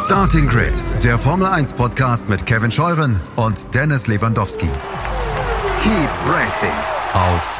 Starting Grid, der Formel 1 Podcast mit Kevin Scheuren und Dennis Lewandowski. Keep racing auf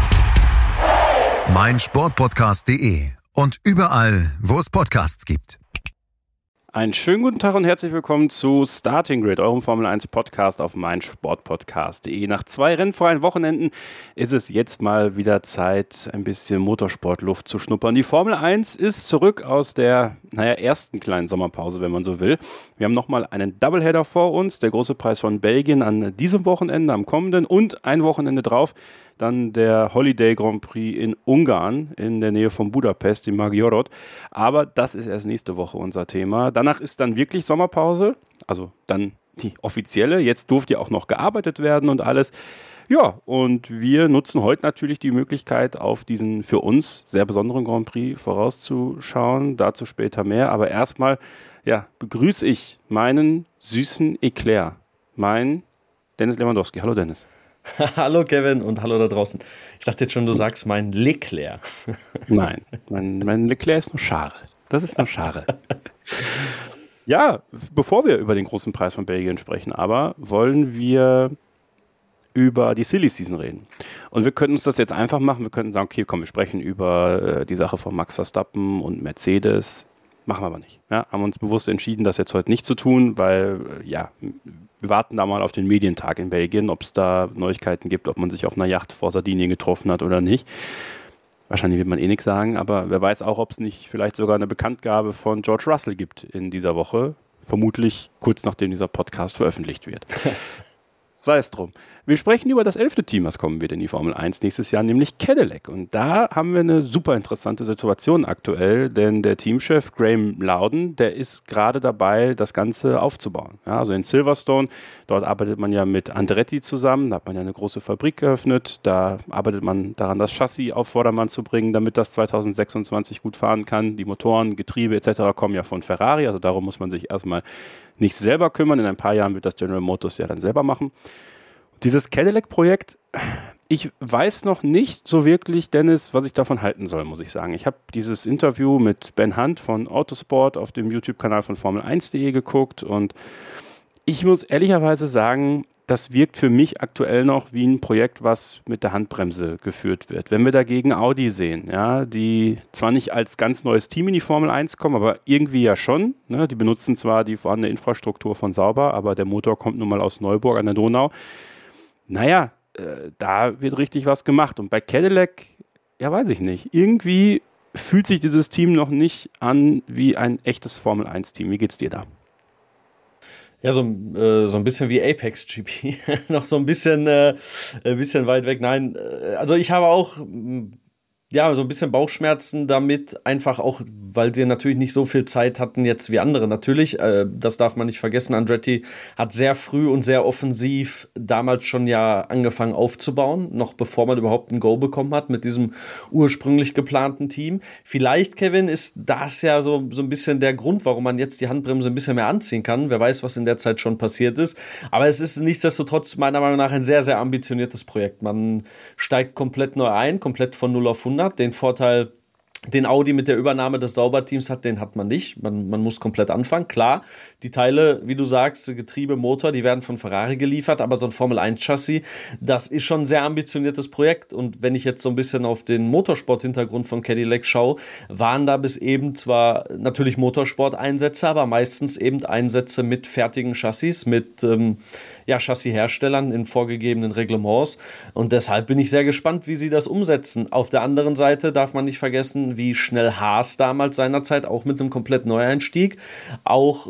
meinsportpodcast.de und überall, wo es Podcasts gibt. Einen schönen guten Tag und herzlich willkommen zu Starting Grid, eurem Formel 1 Podcast auf meinsportpodcast.de. Nach 2 rennfreien Wochenenden ist es jetzt mal wieder Zeit, ein bisschen Motorsportluft zu schnuppern. Die Formel 1 ist zurück aus der, ersten kleinen Sommerpause, wenn man so will. Wir haben nochmal einen Doubleheader vor uns, der große Preis von Belgien an diesem Wochenende, am kommenden und ein Wochenende drauf. Dann der Holiday Grand Prix in Ungarn, in der Nähe von Budapest, in Magyaród. Aber das ist erst nächste Woche unser Thema. Danach ist dann wirklich Sommerpause, also dann die offizielle. Jetzt durfte ja auch noch gearbeitet werden und alles. Ja, und wir nutzen heute natürlich die Möglichkeit, auf diesen für uns sehr besonderen Grand Prix vorauszuschauen. Dazu später mehr. Aber erstmal, begrüße ich meinen süßen Eclair, mein Dennis Lewandowski. Hallo Dennis. Hallo Kevin und hallo da draußen. Ich dachte jetzt schon, du sagst mein Leclerc. Nein, mein Leclerc ist nur Schare. Das ist nur Schare. Ja, bevor wir über den großen Preis von Belgien sprechen, aber wollen wir über die Silly Season reden. Und wir könnten uns das jetzt einfach machen. Wir könnten sagen, okay, komm, wir sprechen über die Sache von Max Verstappen und Mercedes. Machen wir aber nicht. Ja, haben uns bewusst entschieden, das jetzt heute nicht zu tun, weil, wir warten da mal auf den Medientag in Belgien, ob es da Neuigkeiten gibt, ob man sich auf einer Yacht vor Sardinien getroffen hat oder nicht. Wahrscheinlich wird man eh nichts sagen, aber wer weiß auch, ob es nicht vielleicht sogar eine Bekanntgabe von George Russell gibt in dieser Woche. Vermutlich kurz nachdem dieser Podcast veröffentlicht wird. Sei es drum. Wir sprechen über das 11. Team, was kommen wird in die Formel 1 nächstes Jahr, nämlich Cadillac. Und da haben wir eine super interessante Situation aktuell, denn der Teamchef Graham Loudon, der ist gerade dabei, das Ganze aufzubauen. Ja, also in Silverstone, dort arbeitet man ja mit Andretti zusammen, da hat man ja eine große Fabrik geöffnet, da arbeitet man daran, das Chassis auf Vordermann zu bringen, damit das 2026 gut fahren kann. Die Motoren, Getriebe etc. kommen ja von Ferrari, also darum muss man sich erstmal nicht selber kümmern. In ein paar Jahren wird das General Motors ja dann selber machen. Dieses Cadillac-Projekt, ich weiß noch nicht so wirklich, Dennis, was ich davon halten soll, muss ich sagen. Ich habe dieses Interview mit Ben Hunt von Autosport auf dem YouTube-Kanal von Formel1.de geguckt und ich muss ehrlicherweise sagen, das wirkt für mich aktuell noch wie ein Projekt, was mit der Handbremse geführt wird. Wenn wir dagegen Audi sehen, ja, die zwar nicht als ganz neues Team in die Formel 1 kommen, aber irgendwie ja schon. Ne? Die benutzen zwar die vorhandene Infrastruktur von Sauber, aber der Motor kommt nun mal aus Neuburg an der Donau. Da wird richtig was gemacht. Und bei Cadillac, weiß ich nicht. Irgendwie fühlt sich dieses Team noch nicht an wie ein echtes Formel 1-Team. Wie geht's dir da? Ja, so ein bisschen wie Apex GP. Noch so ein bisschen weit weg. Nein, also ich habe auch so ein bisschen Bauchschmerzen damit, einfach auch, weil sie natürlich nicht so viel Zeit hatten jetzt wie andere. Natürlich, das darf man nicht vergessen, Andretti hat sehr früh und sehr offensiv damals schon ja angefangen aufzubauen, noch bevor man überhaupt ein Go bekommen hat mit diesem ursprünglich geplanten Team. Vielleicht, Kevin, ist das ja so ein bisschen der Grund, warum man jetzt die Handbremse ein bisschen mehr anziehen kann. Wer weiß, was in der Zeit schon passiert ist. Aber es ist nichtsdestotrotz meiner Meinung nach ein sehr, sehr ambitioniertes Projekt. Man steigt komplett neu ein, komplett von 0 auf 100. Den Vorteil, den Audi mit der Übernahme des Sauberteams hat, den hat man nicht. Man muss komplett anfangen. Klar, die Teile, wie du sagst, Getriebe, Motor, die werden von Ferrari geliefert, aber so ein Formel-1-Chassis, das ist schon ein sehr ambitioniertes Projekt. Und wenn ich jetzt so ein bisschen auf den Motorsport-Hintergrund von Cadillac schaue, waren da bis eben zwar natürlich Motorsport-Einsätze, aber meistens eben Einsätze mit fertigen Chassis, mit Chassisherstellern in vorgegebenen Reglements. Und deshalb bin ich sehr gespannt, wie sie das umsetzen. Auf der anderen Seite darf man nicht vergessen, wie schnell Haas damals seinerzeit auch mit einem komplett Neueinstieg, auch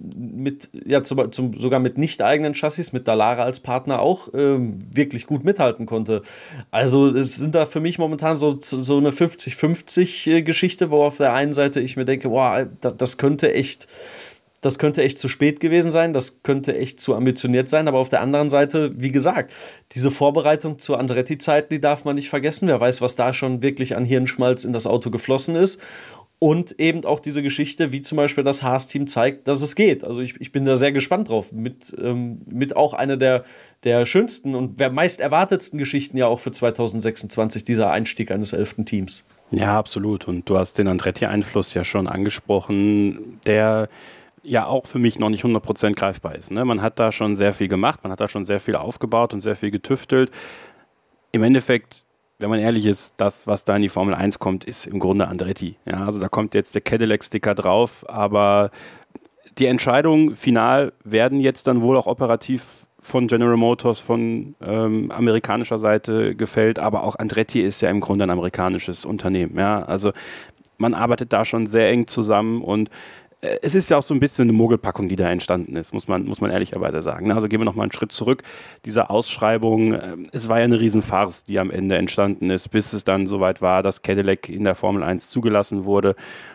sogar mit nicht eigenen Chassis, mit Dallara als Partner auch wirklich gut mithalten konnte. Also es sind da für mich momentan so eine 50-50 Geschichte, wo auf der einen Seite ich mir denke, das könnte echt zu spät gewesen sein, das könnte echt zu ambitioniert sein, aber auf der anderen Seite, wie gesagt, diese Vorbereitung zur Andretti-Zeit, die darf man nicht vergessen. Wer weiß, was da schon wirklich an Hirnschmalz in das Auto geflossen ist. Und eben auch diese Geschichte, wie zum Beispiel das Haas-Team zeigt, dass es geht. Also ich bin da sehr gespannt drauf. Mit auch einer der schönsten und meist erwartetsten Geschichten ja auch für 2026, dieser Einstieg eines 11. Teams. Ja, absolut. Und du hast den Andretti-Einfluss ja schon angesprochen. Der ja auch für mich noch nicht 100% greifbar ist. Ne? Man hat da schon sehr viel gemacht, man hat da schon sehr viel aufgebaut und sehr viel getüftelt. Im Endeffekt, wenn man ehrlich ist, das, was da in die Formel 1 kommt, ist im Grunde Andretti. Ja, also da kommt jetzt der Cadillac-Sticker drauf, aber die Entscheidungen final werden jetzt dann wohl auch operativ von General Motors, von amerikanischer Seite gefällt, aber auch Andretti ist ja im Grunde ein amerikanisches Unternehmen. Ja? Also man arbeitet da schon sehr eng zusammen und es ist ja auch so ein bisschen eine Mogelpackung, die da entstanden ist, muss man ehrlicherweise sagen. Also gehen wir nochmal einen Schritt zurück. Diese Ausschreibung, es war ja eine Riesenfarce, die am Ende entstanden ist, bis es dann soweit war, dass Cadillac in der Formel 1 zugelassen wurde.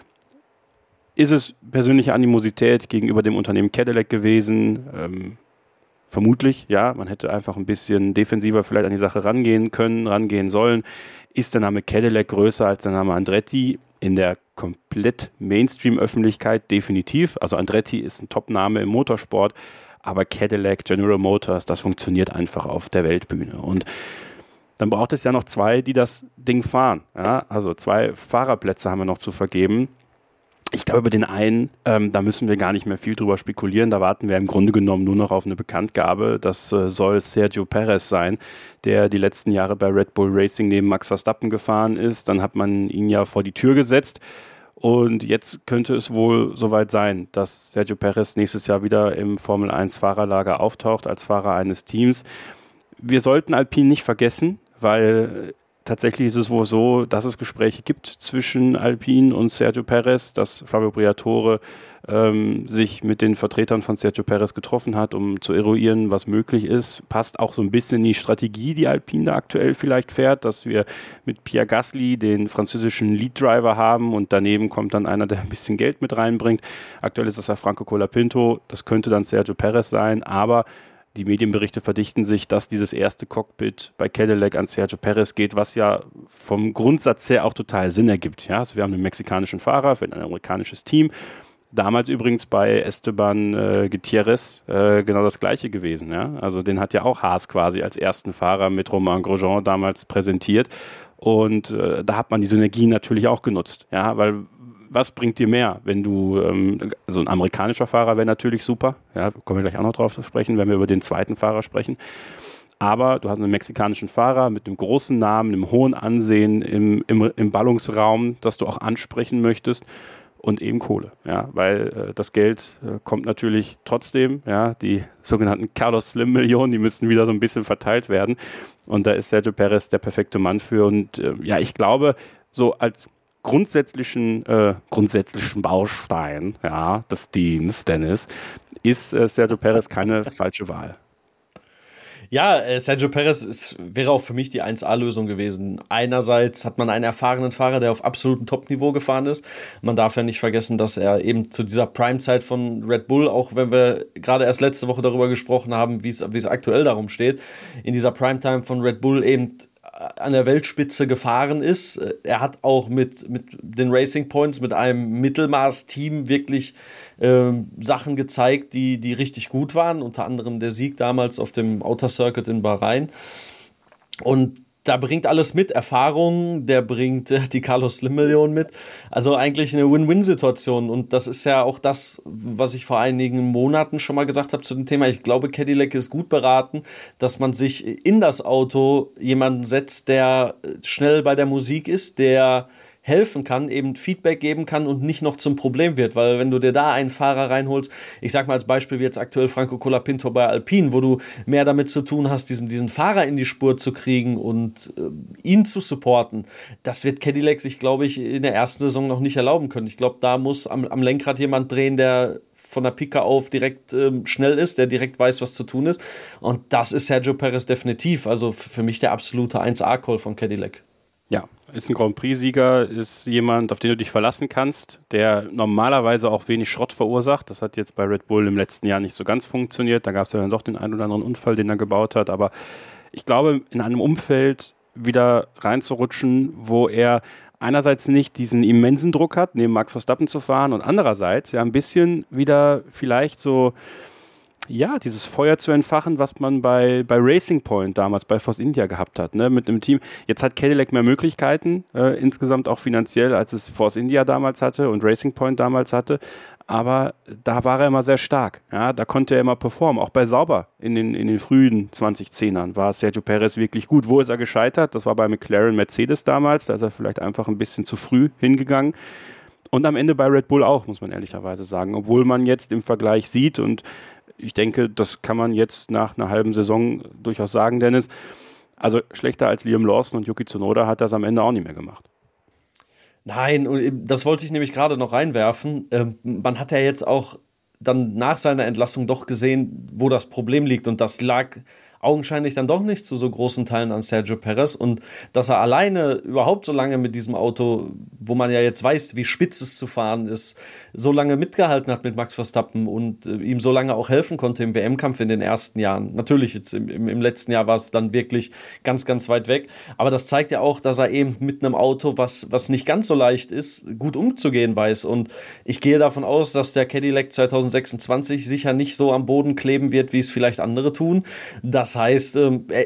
Ist es persönliche Animosität gegenüber dem Unternehmen Cadillac gewesen? Vermutlich, ja. Man hätte einfach ein bisschen defensiver vielleicht an die Sache rangehen sollen. Ist der Name Cadillac größer als der Name Andretti? In der komplett Mainstream-Öffentlichkeit definitiv. Also Andretti ist ein Top-Name im Motorsport, aber Cadillac, General Motors, das funktioniert einfach auf der Weltbühne. Und dann braucht es ja noch 2, die das Ding fahren. Ja? Also 2 Fahrerplätze haben wir noch zu vergeben. Ich glaube, über den einen, da müssen wir gar nicht mehr viel drüber spekulieren. Da warten wir im Grunde genommen nur noch auf eine Bekanntgabe. Das soll Sergio Perez sein, der die letzten Jahre bei Red Bull Racing neben Max Verstappen gefahren ist. Dann hat man ihn ja vor die Tür gesetzt. Und jetzt könnte es wohl soweit sein, dass Sergio Perez nächstes Jahr wieder im Formel 1 Fahrerlager auftaucht als Fahrer eines Teams. Wir sollten Alpine nicht vergessen, weil tatsächlich ist es wohl so, dass es Gespräche gibt zwischen Alpine und Sergio Perez, dass Flavio Briatore sich mit den Vertretern von Sergio Perez getroffen hat, um zu eruieren, was möglich ist. Passt auch so ein bisschen in die Strategie, die Alpine da aktuell vielleicht fährt, dass wir mit Pierre Gasly den französischen Lead-Driver haben und daneben kommt dann einer, der ein bisschen Geld mit reinbringt. Aktuell ist das ja Franco Colapinto, das könnte dann Sergio Perez sein, aber die Medienberichte verdichten sich, dass dieses erste Cockpit bei Cadillac an Sergio Perez geht, was ja vom Grundsatz her auch total Sinn ergibt. Ja? Also wir haben einen mexikanischen Fahrer für ein amerikanisches Team. Damals übrigens bei Esteban Gutierrez genau das Gleiche gewesen. Ja? Also den hat ja auch Haas quasi als ersten Fahrer mit Romain Grosjean damals präsentiert. Und da hat man die Synergien natürlich auch genutzt. Ja? Weil was bringt dir mehr, wenn du, also ein amerikanischer Fahrer wäre natürlich super, ja, kommen wir gleich auch noch drauf zu sprechen, wenn wir über den zweiten Fahrer sprechen, aber du hast einen mexikanischen Fahrer mit einem großen Namen, einem hohen Ansehen im Ballungsraum, das du auch ansprechen möchtest und eben Kohle, ja, weil das Geld kommt natürlich trotzdem, ja, die sogenannten Carlos Slim Millionen, die müssten wieder so ein bisschen verteilt werden und da ist Sergio Perez der perfekte Mann für und ja, ich glaube, so als grundsätzlichen Baustein des Teams, Dennis, ist Sergio Perez keine falsche Wahl. Ja, Sergio Perez wäre auch für mich die 1A-Lösung gewesen. Einerseits hat man einen erfahrenen Fahrer, der auf absolutem Top-Niveau gefahren ist. Man darf ja nicht vergessen, dass er eben zu dieser Prime-Zeit von Red Bull, auch wenn wir gerade erst letzte Woche darüber gesprochen haben, wie es aktuell darum steht, in dieser Primetime von Red Bull eben an der Weltspitze gefahren ist. Er hat auch mit den Racing Points, mit einem Mittelmaß-Team wirklich Sachen gezeigt, die richtig gut waren. Unter anderem der Sieg damals auf dem Outer Circuit in Bahrain. Und da bringt alles mit. Erfahrung, der bringt die Carlos Slim Million mit. Also eigentlich eine Win-Win-Situation. Und das ist ja auch das, was ich vor einigen Monaten schon mal gesagt habe zu dem Thema. Ich glaube, Cadillac ist gut beraten, dass man sich in das Auto jemanden setzt, der schnell bei der Musik ist, der helfen kann, eben Feedback geben kann und nicht noch zum Problem wird, weil wenn du dir da einen Fahrer reinholst, ich sag mal als Beispiel wie jetzt aktuell Franco Colapinto bei Alpine, wo du mehr damit zu tun hast, diesen Fahrer in die Spur zu kriegen und ihn zu supporten, das wird Cadillac sich, glaube ich, in der ersten Saison noch nicht erlauben können. Ich glaube, da muss am Lenkrad jemand drehen, der von der Pika auf direkt schnell ist, der direkt weiß, was zu tun ist, und das ist Sergio Perez definitiv, also für mich der absolute 1A-Call von Cadillac. Ja, ist ein Grand Prix-Sieger, ist jemand, auf den du dich verlassen kannst, der normalerweise auch wenig Schrott verursacht. Das hat jetzt bei Red Bull im letzten Jahr nicht so ganz funktioniert. Da gab es ja dann doch den einen oder anderen Unfall, den er gebaut hat. Aber ich glaube, in einem Umfeld wieder reinzurutschen, wo er einerseits nicht diesen immensen Druck hat, neben Max Verstappen zu fahren und andererseits ja ein bisschen wieder vielleicht so Ja, dieses Feuer zu entfachen, was man bei Racing Point damals, bei Force India gehabt hat, ne, mit einem Team. Jetzt hat Cadillac mehr Möglichkeiten, insgesamt auch finanziell, als es Force India damals hatte und Racing Point damals hatte. Aber da war er immer sehr stark. Ja, da konnte er immer performen. Auch bei Sauber in den frühen 2010ern war Sergio Perez wirklich gut. Wo ist er gescheitert? Das war bei McLaren Mercedes damals. Da ist er vielleicht einfach ein bisschen zu früh hingegangen. Und am Ende bei Red Bull auch, muss man ehrlicherweise sagen. Obwohl man jetzt im Vergleich sieht, und ich denke, das kann man jetzt nach einer halben Saison durchaus sagen, Dennis, also schlechter als Liam Lawson und Yuki Tsunoda hat das am Ende auch nicht mehr gemacht. Nein, und das wollte ich nämlich gerade noch reinwerfen. Man hat ja jetzt auch dann nach seiner Entlassung doch gesehen, wo das Problem liegt. Und das lag augenscheinlich dann doch nicht zu so großen Teilen an Sergio Perez. Und dass er alleine überhaupt so lange mit diesem Auto, wo man ja jetzt weiß, wie spitz es zu fahren ist, so lange mitgehalten hat mit Max Verstappen und ihm so lange auch helfen konnte im WM-Kampf in den ersten Jahren. Natürlich, jetzt im letzten Jahr war es dann wirklich ganz, ganz weit weg. Aber das zeigt ja auch, dass er eben mit einem Auto, was nicht ganz so leicht ist, gut umzugehen weiß. Und ich gehe davon aus, dass der Cadillac 2026 sicher nicht so am Boden kleben wird, wie es vielleicht andere tun. Das heißt,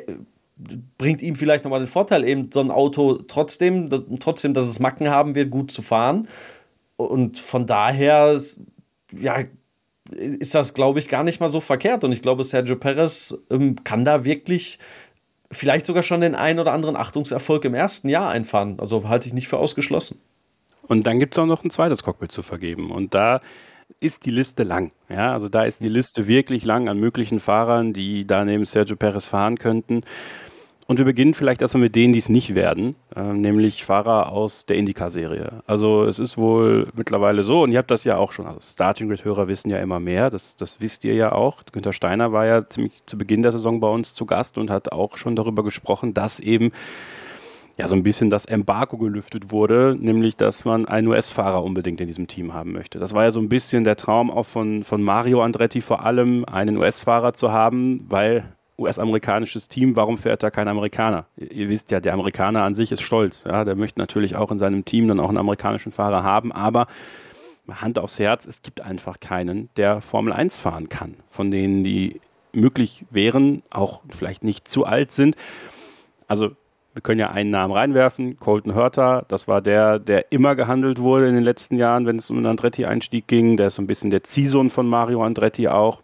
bringt ihm vielleicht nochmal den Vorteil, eben so ein Auto trotzdem, dass es Macken haben wird, gut zu fahren. Und von daher, ja, ist das, glaube ich, gar nicht mal so verkehrt. Und ich glaube, Sergio Perez kann da wirklich vielleicht sogar schon den einen oder anderen Achtungserfolg im ersten Jahr einfahren. Also halte ich nicht für ausgeschlossen. Und dann gibt es auch noch ein zweites Cockpit zu vergeben. Und da ist die Liste lang. Ja, also da ist die Liste wirklich lang an möglichen Fahrern, die da neben Sergio Perez fahren könnten. Und wir beginnen vielleicht erstmal mit denen, die es nicht werden, nämlich Fahrer aus der IndyCar-Serie. Also es ist wohl mittlerweile so, und ihr habt das ja auch schon, also Starting-Grid-Hörer wissen ja immer mehr, das wisst ihr ja auch. Günther Steiner war ja ziemlich zu Beginn der Saison bei uns zu Gast und hat auch schon darüber gesprochen, dass eben ja so ein bisschen das Embargo gelüftet wurde, nämlich dass man einen US-Fahrer unbedingt in diesem Team haben möchte. Das war ja so ein bisschen der Traum auch von Mario Andretti vor allem, einen US-Fahrer zu haben, weil US-amerikanisches Team, warum fährt da kein Amerikaner? Ihr wisst ja, der Amerikaner an sich ist stolz. Ja, der möchte natürlich auch in seinem Team dann auch einen amerikanischen Fahrer haben, aber Hand aufs Herz, es gibt einfach keinen, der Formel 1 fahren kann, von denen die möglich wären, auch vielleicht nicht zu alt sind. Also wir können ja einen Namen reinwerfen, Colton Herta, das war der immer gehandelt wurde in den letzten Jahren, wenn es um den Andretti-Einstieg ging. Der ist so ein bisschen der Ziehsohn von Mario Andretti auch.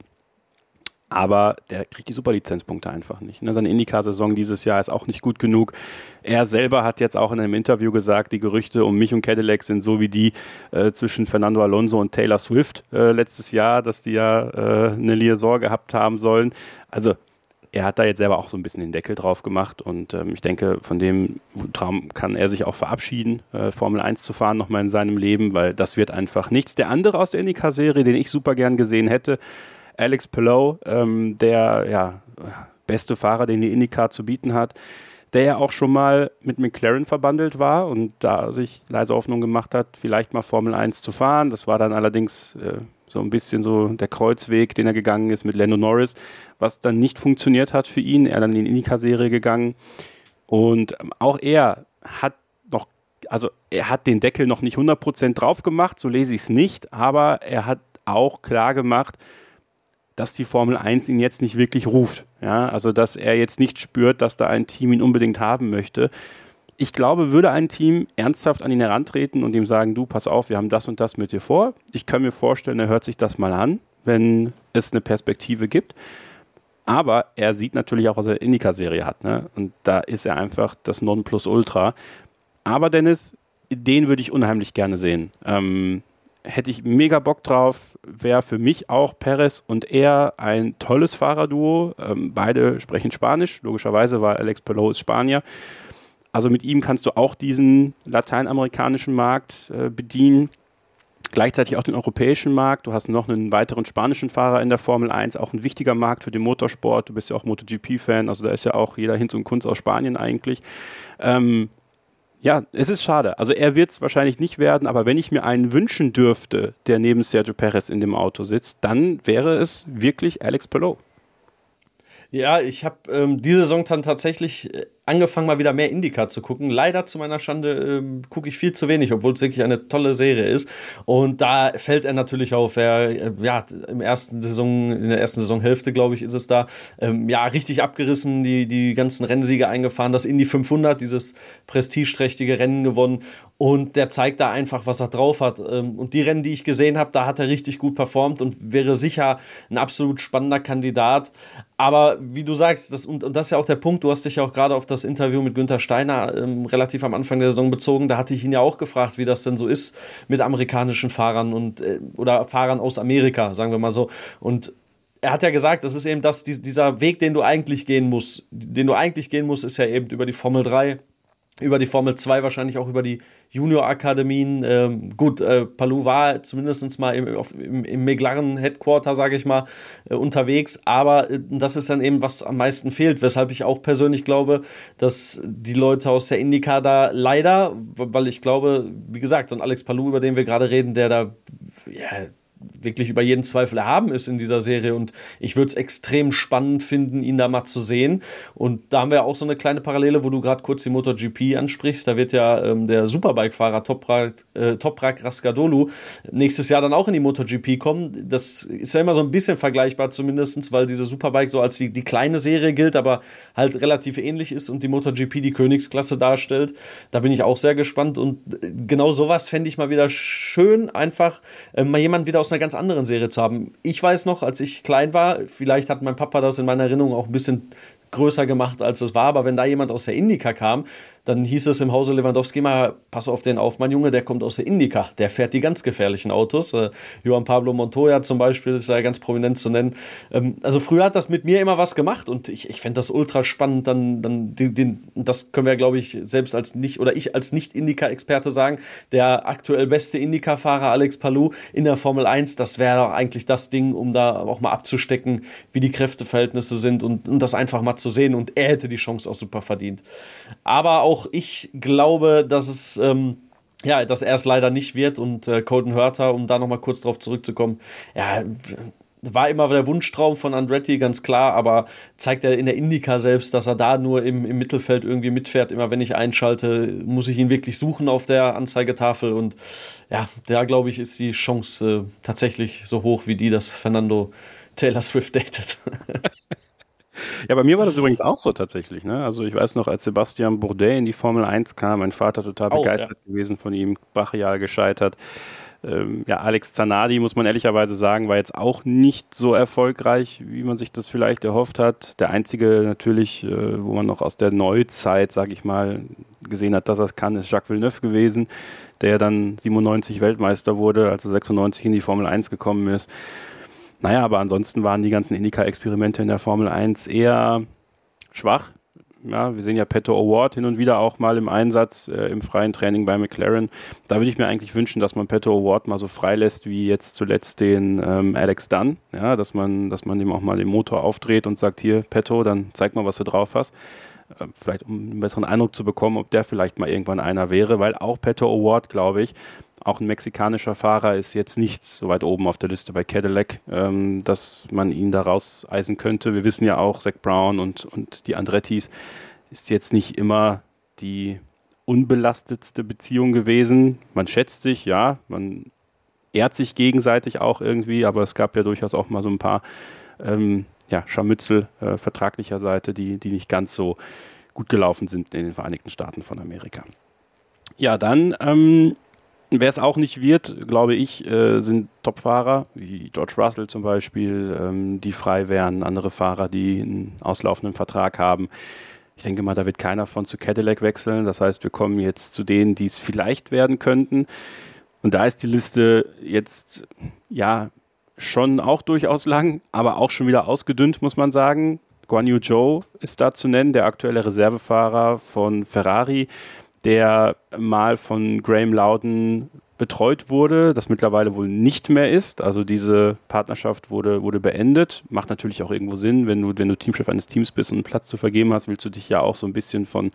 Aber der kriegt die Superlizenzpunkte einfach nicht. Seine IndyCar-Saison dieses Jahr ist auch nicht gut genug. Er selber hat jetzt auch in einem Interview gesagt, die Gerüchte um mich und Cadillac sind so wie die zwischen Fernando Alonso und Taylor Swift letztes Jahr, dass die ja eine Liaison gehabt haben sollen. Also er hat da jetzt selber auch so ein bisschen den Deckel drauf gemacht und ich denke, von dem Traum kann er sich auch verabschieden, Formel 1 zu fahren nochmal in seinem Leben, weil das wird einfach nichts. Der andere aus der IndyCar-Serie, den ich super gern gesehen hätte, Alex Palou, der ja, beste Fahrer, den die IndyCar zu bieten hat, der ja auch schon mal mit McLaren verbandelt war und da sich leise Hoffnung gemacht hat, vielleicht mal Formel 1 zu fahren. Das war dann allerdings so ein bisschen so der Kreuzweg, den er gegangen ist mit Lando Norris, was dann nicht funktioniert hat für ihn. Er dann in die IndyCar-Serie gegangen und auch er hat noch, also er hat den Deckel noch nicht 100% drauf gemacht, so lese ich es nicht, aber er hat auch klar gemacht, dass die Formel 1 ihn jetzt nicht wirklich ruft. Ja, also dass er jetzt nicht spürt, dass da ein Team ihn unbedingt haben möchte. Ich glaube, würde ein Team ernsthaft an ihn herantreten und ihm sagen, du, pass auf, wir haben das und das mit dir vor. Ich kann mir vorstellen, er hört sich das mal an, wenn es eine Perspektive gibt. Aber er sieht natürlich auch, was er in der IndyCar-Serie hat. Ne? Und da ist er einfach das Nonplusultra. Aber Dennis, den würde ich unheimlich gerne sehen. Hätte ich mega Bock drauf, wäre für mich auch Perez und er ein tolles Fahrerduo. Beide sprechen Spanisch, logischerweise, weil Alex Palou ist Spanier. Also mit ihm kannst du auch diesen lateinamerikanischen Markt bedienen, gleichzeitig auch den europäischen Markt. Du hast noch einen weiteren spanischen Fahrer in der Formel 1, auch ein wichtiger Markt für den Motorsport. Du bist ja auch MotoGP-Fan, also da ist ja auch jeder Hinz und Kunz aus Spanien eigentlich. Ja, es ist schade. Also er wird es wahrscheinlich nicht werden, aber wenn ich mir einen wünschen dürfte, der neben Sergio Perez in dem Auto sitzt, dann wäre es wirklich Alex Palou. Ja, ich habe diese Saison dann tatsächlich angefangen, mal wieder mehr IndyCar zu gucken. Leider zu meiner Schande gucke ich viel zu wenig, obwohl es wirklich eine tolle Serie ist. Und da fällt er natürlich auf. Er, in der ersten Saisonhälfte, glaube ich, ist es da, richtig abgerissen, die ganzen Rennsiege eingefahren, das Indy 500, dieses prestigeträchtige Rennen gewonnen. Und der zeigt da einfach, was er drauf hat. Und die Rennen, die ich gesehen habe, da hat er richtig gut performt und wäre sicher ein absolut spannender Kandidat. Aber wie du sagst, das ist ja auch der Punkt, du hast dich ja auch gerade auf das Interview mit Günther Steiner relativ am Anfang der Saison bezogen. Da hatte ich ihn ja auch gefragt, wie das denn so ist mit amerikanischen Fahrern oder Fahrern aus Amerika, sagen wir mal so. Und er hat ja gesagt, das ist eben dieser Weg, den du eigentlich gehen musst. Den du eigentlich gehen musst, ist ja eben über die Formel 3. Über die Formel 2, wahrscheinlich auch über die Junior-Akademien. Palou war zumindest mal im McLaren-Headquarter, sage ich mal, unterwegs. Aber das ist dann eben, was am meisten fehlt. Weshalb ich auch persönlich glaube, dass die Leute aus der IndyCar da leider, weil ich glaube, wie gesagt, so ein Alex Palou, über den wir gerade reden, der da wirklich über jeden Zweifel erhaben ist in dieser Serie und ich würde es extrem spannend finden, ihn da mal zu sehen. Und da haben wir auch so eine kleine Parallele, wo du gerade kurz die MotoGP ansprichst. Da wird ja der Superbike-Fahrer Toprak Rascadolu nächstes Jahr dann auch in die MotoGP kommen. Das ist ja immer so ein bisschen vergleichbar zumindest, weil diese Superbike so als die kleine Serie gilt, aber halt relativ ähnlich ist und die MotoGP die Königsklasse darstellt. Da bin ich auch sehr gespannt und genau sowas fände ich mal wieder schön, einfach mal jemanden wieder aus einer ganz anderen Serie zu haben. Ich weiß noch, als ich klein war, vielleicht hat mein Papa das in meiner Erinnerung auch ein bisschen größer gemacht, als es war, aber wenn da jemand aus der IndyCar kam, dann hieß es im Hause Lewandowski mal, pass auf den auf, mein Junge, der kommt aus der IndyCar, der fährt die ganz gefährlichen Autos. Johan Pablo Montoya zum Beispiel ist ja ganz prominent zu nennen. Also früher hat das mit mir immer was gemacht und ich fände das ultra spannend, das können wir, glaube ich, selbst ich als Nicht-IndyCar-Experte sagen, der aktuell beste IndyCar-Fahrer Alex Palou in der Formel 1, das wäre doch eigentlich das Ding, um da auch mal abzustecken, wie die Kräfteverhältnisse sind und das einfach mal zu sehen und er hätte die Chance auch super verdient. Aber auch ich glaube, dass dass er es leider nicht wird und Colton Herta, um da nochmal kurz drauf zurückzukommen, war immer der Wunschtraum von Andretti, ganz klar, aber zeigt er in der IndyCar selbst, dass er da nur im Mittelfeld irgendwie mitfährt. Immer wenn ich einschalte, muss ich ihn wirklich suchen auf der Anzeigetafel und da glaube ich, ist die Chance tatsächlich so hoch wie die, dass Fernando Taylor Swift datet. Ja, bei mir war das übrigens auch so tatsächlich. Ne? Also ich weiß noch, als Sebastian Bourdais in die Formel 1 kam, mein Vater total begeistert gewesen von ihm, brachial gescheitert. Alex Zanardi, muss man ehrlicherweise sagen, war jetzt auch nicht so erfolgreich, wie man sich das vielleicht erhofft hat. Der einzige natürlich, wo man noch aus der Neuzeit, sage ich mal, gesehen hat, dass er es kann, ist Jacques Villeneuve gewesen, der ja dann 97 Weltmeister wurde, als er 96 in die Formel 1 gekommen ist. Naja, aber ansonsten waren die ganzen IndyCar-Experimente in der Formel 1 eher schwach. Ja, wir sehen ja Pato O'Ward hin und wieder auch mal im Einsatz im freien Training bei McLaren. Da würde ich mir eigentlich wünschen, dass man Pato O'Ward mal so freilässt wie jetzt zuletzt den Alex Dunn. Ja, dass man dem auch mal den Motor aufdreht und sagt, hier Pato, dann zeig mal, was du drauf hast. Vielleicht um einen besseren Eindruck zu bekommen, ob der vielleicht mal irgendwann einer wäre, weil auch Pato O'Ward, glaube ich, auch ein mexikanischer Fahrer, ist jetzt nicht so weit oben auf der Liste bei Cadillac, dass man ihn da rauseisen könnte. Wir wissen ja auch, Zach Brown und die Andrettis ist jetzt nicht immer die unbelastetste Beziehung gewesen. Man schätzt sich, ja, man ehrt sich gegenseitig auch irgendwie, aber es gab ja durchaus auch mal so ein paar Scharmützel vertraglicher Seite, die nicht ganz so gut gelaufen sind in den Vereinigten Staaten von Amerika. Ja, dann wer es auch nicht wird, glaube ich, sind Topfahrer, wie George Russell zum Beispiel, die frei wären, andere Fahrer, die einen auslaufenden Vertrag haben. Ich denke mal, da wird keiner von zu Cadillac wechseln. Das heißt, wir kommen jetzt zu denen, die es vielleicht werden könnten. Und da ist die Liste jetzt, schon auch durchaus lang, aber auch schon wieder ausgedünnt, muss man sagen. Guan Yu Zhou ist da zu nennen, der aktuelle Reservefahrer von Ferrari, der mal von Graham Loudon betreut wurde, das mittlerweile wohl nicht mehr ist. Also diese Partnerschaft wurde beendet. Macht natürlich auch irgendwo Sinn, wenn du Teamchef eines Teams bist und einen Platz zu vergeben hast, willst du dich ja auch so ein bisschen von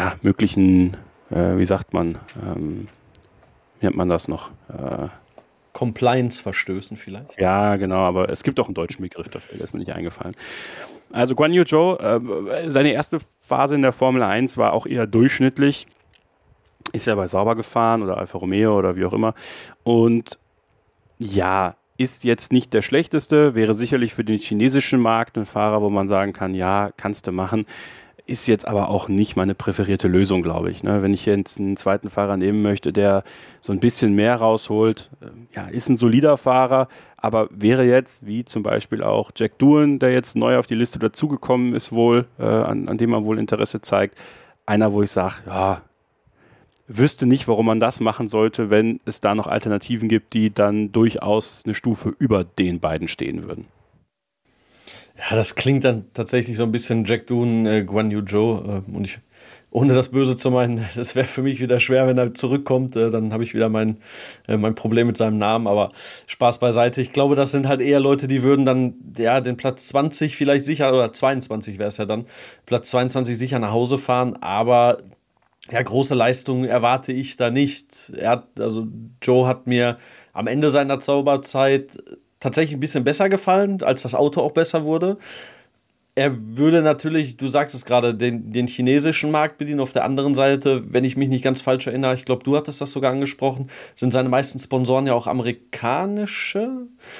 möglichen, wie nennt man das noch? Compliance-Verstößen vielleicht. Ja, genau, aber es gibt auch einen deutschen Begriff dafür, der ist mir nicht eingefallen. Also Guan Yu Zhou, seine erste Phase in der Formel 1 war auch eher durchschnittlich. Ist ja bei Sauber gefahren oder Alfa Romeo oder wie auch immer. Und ja, ist jetzt nicht der schlechteste, wäre sicherlich für den chinesischen Markt ein Fahrer, wo man sagen kann, ja, kannst du machen. Ist jetzt aber auch nicht meine präferierte Lösung, glaube ich. Ne? Wenn ich jetzt einen zweiten Fahrer nehmen möchte, der so ein bisschen mehr rausholt, ja, ist ein solider Fahrer, aber wäre jetzt, wie zum Beispiel auch Jack Doohan, der jetzt neu auf die Liste dazugekommen ist wohl, an dem man wohl Interesse zeigt, einer, wo ich sage, ja, wüsste nicht, warum man das machen sollte, wenn es da noch Alternativen gibt, die dann durchaus eine Stufe über den beiden stehen würden. Ja, das klingt dann tatsächlich so ein bisschen Jack Doohan, Guan Yu Zhou. Und ich, ohne das Böse zu meinen, das wäre für mich wieder schwer, wenn er zurückkommt. Dann habe ich wieder mein Problem mit seinem Namen. Aber Spaß beiseite. Ich glaube, das sind halt eher Leute, die würden dann ja den Platz 20 vielleicht sicher, oder 22 wäre es ja dann, Platz 22 sicher nach Hause fahren. Aber ja, große Leistungen erwarte ich da nicht. Joe hat mir am Ende seiner Zauberzeit tatsächlich ein bisschen besser gefallen, als das Auto auch besser wurde. Er würde natürlich, du sagst es gerade, den chinesischen Markt bedienen. Auf der anderen Seite, wenn ich mich nicht ganz falsch erinnere, ich glaube, du hattest das sogar angesprochen, sind seine meisten Sponsoren ja auch amerikanische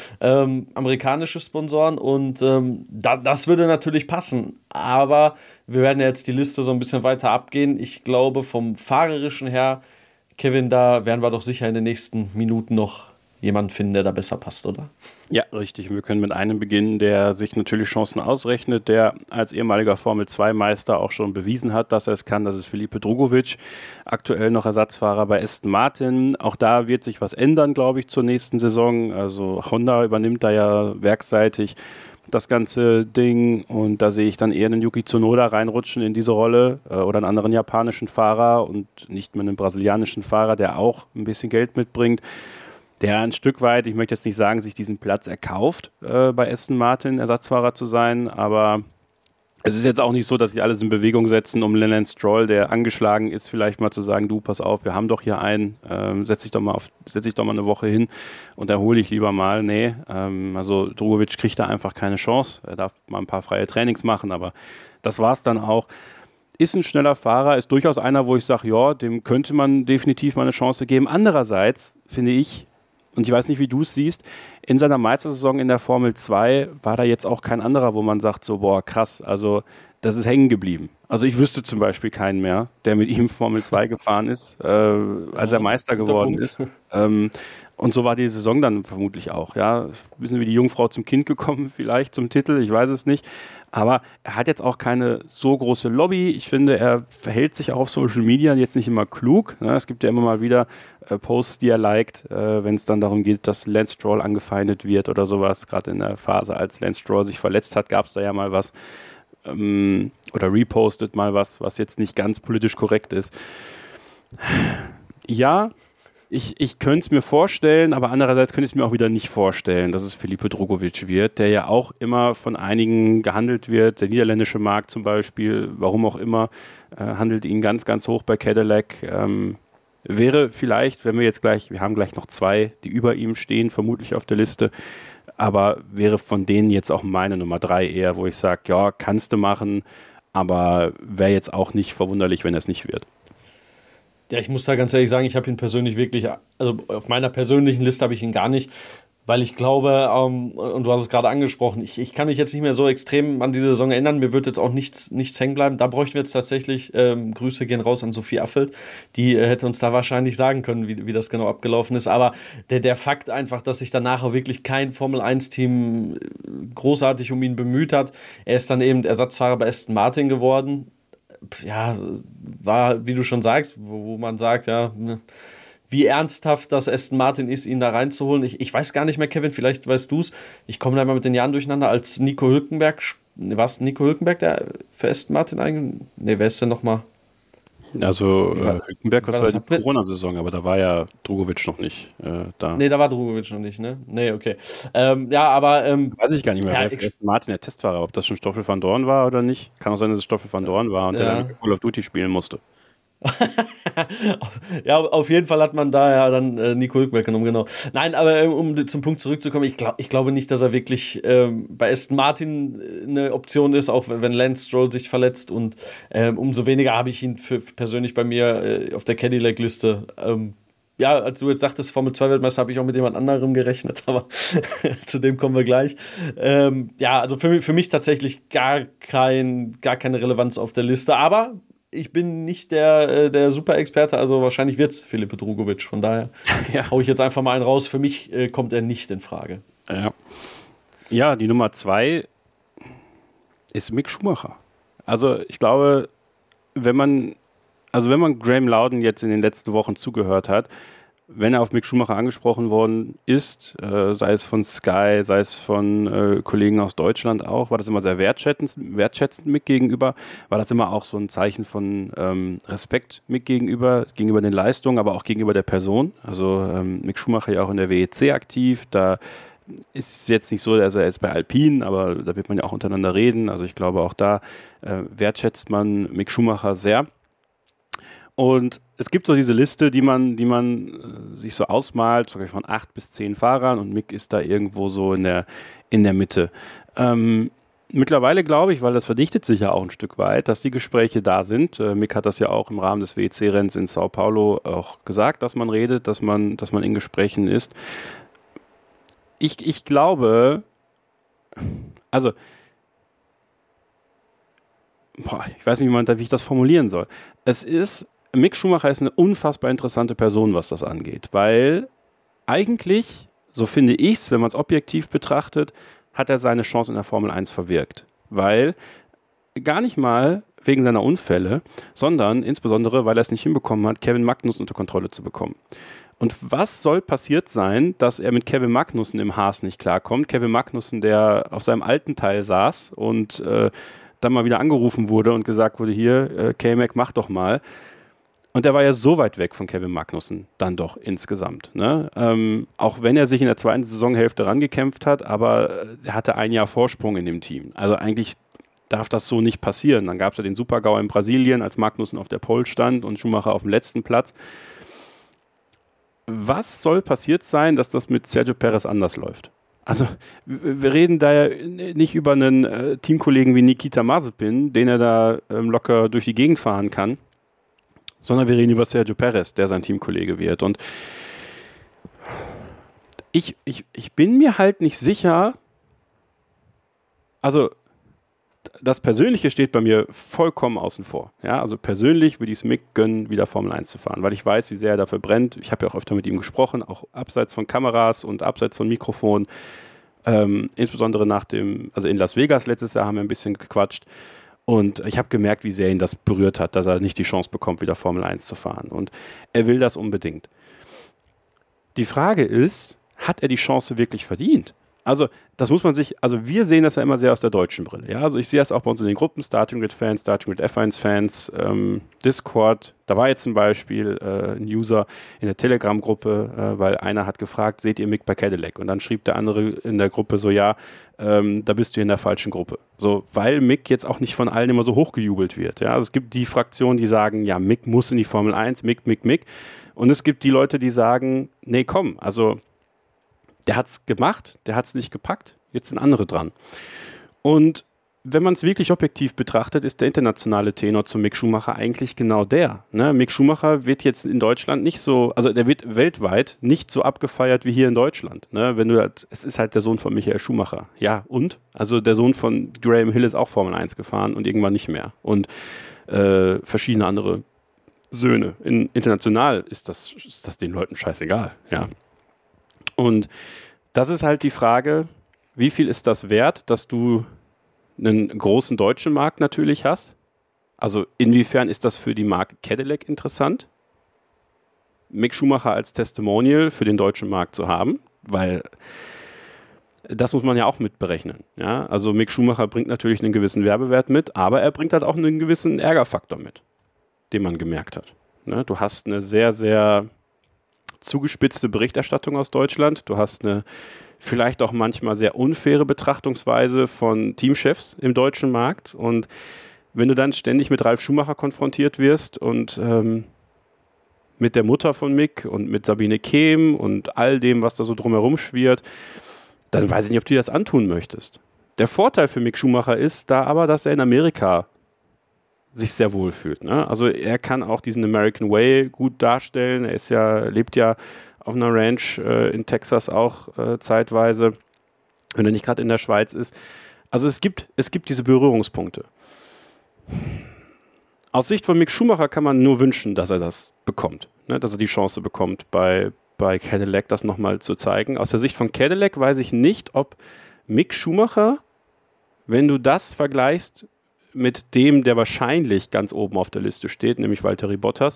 Sponsoren. Und das würde natürlich passen. Aber wir werden ja jetzt die Liste so ein bisschen weiter abgehen. Ich glaube, vom Fahrerischen her, Kevin, da werden wir doch sicher in den nächsten Minuten noch jemanden finden, der da besser passt, oder? Ja, richtig. Wir können mit einem beginnen, der sich natürlich Chancen ausrechnet, der als ehemaliger Formel-2-Meister auch schon bewiesen hat, dass er es kann. Das ist Felipe Drugovich, aktuell noch Ersatzfahrer bei Aston Martin. Auch da wird sich was ändern, glaube ich, zur nächsten Saison. Also Honda übernimmt da ja werkseitig das ganze Ding und da sehe ich dann eher einen Yuki Tsunoda reinrutschen in diese Rolle oder einen anderen japanischen Fahrer und nicht mehr einen brasilianischen Fahrer, der auch ein bisschen Geld mitbringt, der ein Stück weit, ich möchte jetzt nicht sagen, sich diesen Platz erkauft, bei Aston Martin Ersatzfahrer zu sein, aber es ist jetzt auch nicht so, dass sie alles in Bewegung setzen, um Lance Stroll, der angeschlagen ist, vielleicht mal zu sagen, du, pass auf, wir haben doch hier einen, setz dich doch mal eine Woche hin und erhole dich lieber mal. Nee, also Drugovich kriegt da einfach keine Chance. Er darf mal ein paar freie Trainings machen, aber das war's dann auch. Ist ein schneller Fahrer, ist durchaus einer, wo ich sage, ja, dem könnte man definitiv mal eine Chance geben. Andererseits finde ich, und ich weiß nicht, wie du es siehst, in seiner Meistersaison in der Formel 2 war da jetzt auch kein anderer, wo man sagt so, boah, krass, also das ist hängen geblieben. Also ich wüsste zum Beispiel keinen mehr, der mit ihm Formel 2 gefahren ist, als er Meister geworden ist. Und so war die Saison dann vermutlich auch. Ja, ein bisschen wie die Jungfrau zum Kind gekommen, vielleicht zum Titel, ich weiß es nicht. Aber er hat jetzt auch keine so große Lobby. Ich finde, er verhält sich auch auf Social Media jetzt nicht immer klug. Ne? Es gibt ja immer mal wieder Posts, die er liked, wenn es dann darum geht, dass Lance Stroll angefeindet wird oder sowas. Gerade in der Phase, als Lance Stroll sich verletzt hat, gab es da ja mal was. Oder repostet mal was jetzt nicht ganz politisch korrekt ist. Ja, ich könnte es mir vorstellen, aber andererseits könnte ich es mir auch wieder nicht vorstellen, dass es Felipe Drugovich wird, der ja auch immer von einigen gehandelt wird. Der niederländische Markt zum Beispiel, warum auch immer, handelt ihn ganz, ganz hoch bei Cadillac. Wäre vielleicht, wenn wir haben gleich noch 2, die über ihm stehen, vermutlich auf der Liste, aber wäre von denen jetzt auch meine Nummer 3 eher, wo ich sage, ja, kannst du machen, aber wäre jetzt auch nicht verwunderlich, wenn er es nicht wird. Ja, ich muss da ganz ehrlich sagen, ich habe ihn persönlich wirklich, also auf meiner persönlichen Liste habe ich ihn gar nicht, weil ich glaube, und du hast es gerade angesprochen, ich kann mich jetzt nicht mehr so extrem an diese Saison erinnern, mir wird jetzt auch nichts hängen bleiben. Da bräuchten wir jetzt tatsächlich, Grüße gehen raus an Sophie Affelt, die hätte uns da wahrscheinlich sagen können, wie das genau abgelaufen ist. Aber der Fakt einfach, dass sich danach auch wirklich kein Formel-1-Team großartig um ihn bemüht hat, er ist dann eben Ersatzfahrer bei Aston Martin geworden. Ja, war, wie du schon sagst, wo man sagt, ja, wie ernsthaft das Aston Martin ist, ihn da reinzuholen. Ich weiß gar nicht mehr, Kevin, vielleicht weißt du es. Ich komme da mal mit den Jahren durcheinander, als Nico Hülkenberg, war es Nico Hülkenberg, der für Aston Martin eigentlich? Ne, wer ist denn nochmal? Also Hülkenberg war die Corona-Saison, aber da war ja Drugovich noch nicht da. Nee, da war Drugovich noch nicht, ne? Nee, okay. Ja, aber weiß ich gar nicht mehr, wer Aston Martin der Testfahrer, ob das schon Stoffel van Dorn war oder nicht. Kann auch sein, dass es Stoffel van Dorn war und der dann Call of Duty spielen musste. Ja, auf jeden Fall hat man da ja dann Nico Hülkenberg genommen, genau. Nein, aber um zum Punkt zurückzukommen, ich glaube nicht, dass er wirklich bei Aston Martin eine Option ist, auch wenn Lance Stroll sich verletzt, und umso weniger habe ich ihn persönlich bei mir auf der Cadillac-Liste. Ja, als du jetzt sagtest, Formel-2-Weltmeister, habe ich auch mit jemand anderem gerechnet, aber zu dem kommen wir gleich. Ja, also für mich tatsächlich gar keine Relevanz auf der Liste, aber ich bin nicht der Super-Experte, also wahrscheinlich wird es Filipe Drugovich, von daher hau ich jetzt einfach mal einen raus. Für mich kommt er nicht in Frage. Ja, die Nummer 2 ist Mick Schumacher. Also ich glaube, wenn man Graham Loudon jetzt in den letzten Wochen zugehört hat, wenn er auf Mick Schumacher angesprochen worden ist, sei es von Sky, sei es von Kollegen aus Deutschland auch, war das immer sehr wertschätzend Mick gegenüber, war das immer auch so ein Zeichen von Respekt Mick gegenüber den Leistungen, aber auch gegenüber der Person. Also Mick Schumacher ja auch in der WEC aktiv, da ist es jetzt nicht so, dass er jetzt bei Alpine, aber da wird man ja auch untereinander reden. Also ich glaube, auch da wertschätzt man Mick Schumacher sehr. Und es gibt so diese Liste, die man sich so ausmalt, sogar von 8 bis 10 Fahrern, und Mick ist da irgendwo so in der Mitte. Mittlerweile glaube ich, weil das verdichtet sich ja auch ein Stück weit, dass die Gespräche da sind. Mick hat das ja auch im Rahmen des WEC-Renns in Sao Paulo auch gesagt, dass man redet, dass man in Gesprächen ist. Ich glaube, also ich weiß nicht, wie ich das formulieren soll. Mick Schumacher ist eine unfassbar interessante Person, was das angeht, weil eigentlich, so finde ich es, wenn man es objektiv betrachtet, hat er seine Chance in der Formel 1 verwirkt. Weil gar nicht mal wegen seiner Unfälle, sondern insbesondere, weil er es nicht hinbekommen hat, Kevin Magnussen unter Kontrolle zu bekommen. Und was soll passiert sein, dass er mit Kevin Magnussen im Haas nicht klarkommt? Kevin Magnussen, der auf seinem alten Teil saß und dann mal wieder angerufen wurde und gesagt wurde, hier, K-Mac, mach doch mal. Und der war ja so weit weg von Kevin Magnussen, dann doch insgesamt. Ne? Auch wenn er sich in der zweiten Saisonhälfte rangekämpft hat, aber er hatte ein Jahr Vorsprung in dem Team. Also eigentlich darf das so nicht passieren. Dann gab es ja den Super-GAU in Brasilien, als Magnussen auf der Pole stand und Schumacher auf dem letzten Platz. Was soll passiert sein, dass das mit Sergio Perez anders läuft? Also wir reden da ja nicht über einen Teamkollegen wie Nikita Mazepin, den er da locker durch die Gegend fahren kann, sondern wir reden über Sergio Perez, der sein Teamkollege wird. Und ich bin mir halt nicht sicher, also das Persönliche steht bei mir vollkommen außen vor. Ja, also persönlich würde ich es Mick gönnen, wieder Formel 1 zu fahren, weil ich weiß, wie sehr er dafür brennt. Ich habe ja auch öfter mit ihm gesprochen, auch abseits von Kameras und abseits von Mikrofon. Insbesondere in Las Vegas letztes Jahr haben wir ein bisschen gequatscht. Und ich habe gemerkt, wie sehr ihn das berührt hat, dass er nicht die Chance bekommt, wieder Formel 1 zu fahren. Und er will das unbedingt. Die Frage ist, hat er die Chance wirklich verdient? Also, das muss man wir sehen das ja immer sehr aus der deutschen Brille. Ja? Also, ich sehe das auch bei uns in den Gruppen, Starting Grid-Fans, Starting Grid-F1-Fans, Discord. Da war jetzt zum Beispiel ein User in der Telegram-Gruppe, weil einer hat gefragt, seht ihr Mick bei Cadillac? Und dann schrieb der andere in der Gruppe so, ja, da bist du in der falschen Gruppe. So, weil Mick jetzt auch nicht von allen immer so hochgejubelt wird. Ja? Also, es gibt die Fraktionen, die sagen, ja, Mick muss in die Formel 1, Mick. Und es gibt die Leute, die sagen, nee, komm, also der hat es gemacht, der hat es nicht gepackt, jetzt sind andere dran. Und wenn man es wirklich objektiv betrachtet, ist der internationale Tenor zu Mick Schumacher eigentlich genau der. Ne? Mick Schumacher wird jetzt in Deutschland nicht so, also der wird weltweit nicht so abgefeiert wie hier in Deutschland. Ne? Es ist halt der Sohn von Michael Schumacher. Ja, und? Also der Sohn von Graham Hill ist auch Formel 1 gefahren und irgendwann nicht mehr. Und verschiedene andere Söhne. International ist das den Leuten scheißegal. Ja. Und das ist halt die Frage, wie viel ist das wert, dass du einen großen deutschen Markt natürlich hast? Also inwiefern ist das für die Marke Cadillac interessant, Mick Schumacher als Testimonial für den deutschen Markt zu haben? Weil das muss man ja auch mitberechnen. Ja? Also Mick Schumacher bringt natürlich einen gewissen Werbewert mit, aber er bringt halt auch einen gewissen Ärgerfaktor mit, den man gemerkt hat. Ne? Du hast eine sehr, sehr zugespitzte Berichterstattung aus Deutschland. Du hast eine vielleicht auch manchmal sehr unfaire Betrachtungsweise von Teamchefs im deutschen Markt. Und wenn du dann ständig mit Ralf Schumacher konfrontiert wirst und mit der Mutter von Mick und mit Sabine Kehm und all dem, was da so drumherum schwirrt, dann weiß ich nicht, ob du dir das antun möchtest. Der Vorteil für Mick Schumacher ist da aber, dass er in Amerika sich sehr wohl fühlt. Ne? Also er kann auch diesen American Way gut darstellen. Lebt ja auf einer Ranch in Texas auch zeitweise, wenn er nicht gerade in der Schweiz ist. Also es gibt diese Berührungspunkte. Aus Sicht von Mick Schumacher kann man nur wünschen, dass er das bekommt, ne? Dass er die Chance bekommt, bei Cadillac das nochmal zu zeigen. Aus der Sicht von Cadillac weiß ich nicht, ob Mick Schumacher, wenn du das vergleichst mit dem, der wahrscheinlich ganz oben auf der Liste steht, nämlich Valtteri Bottas,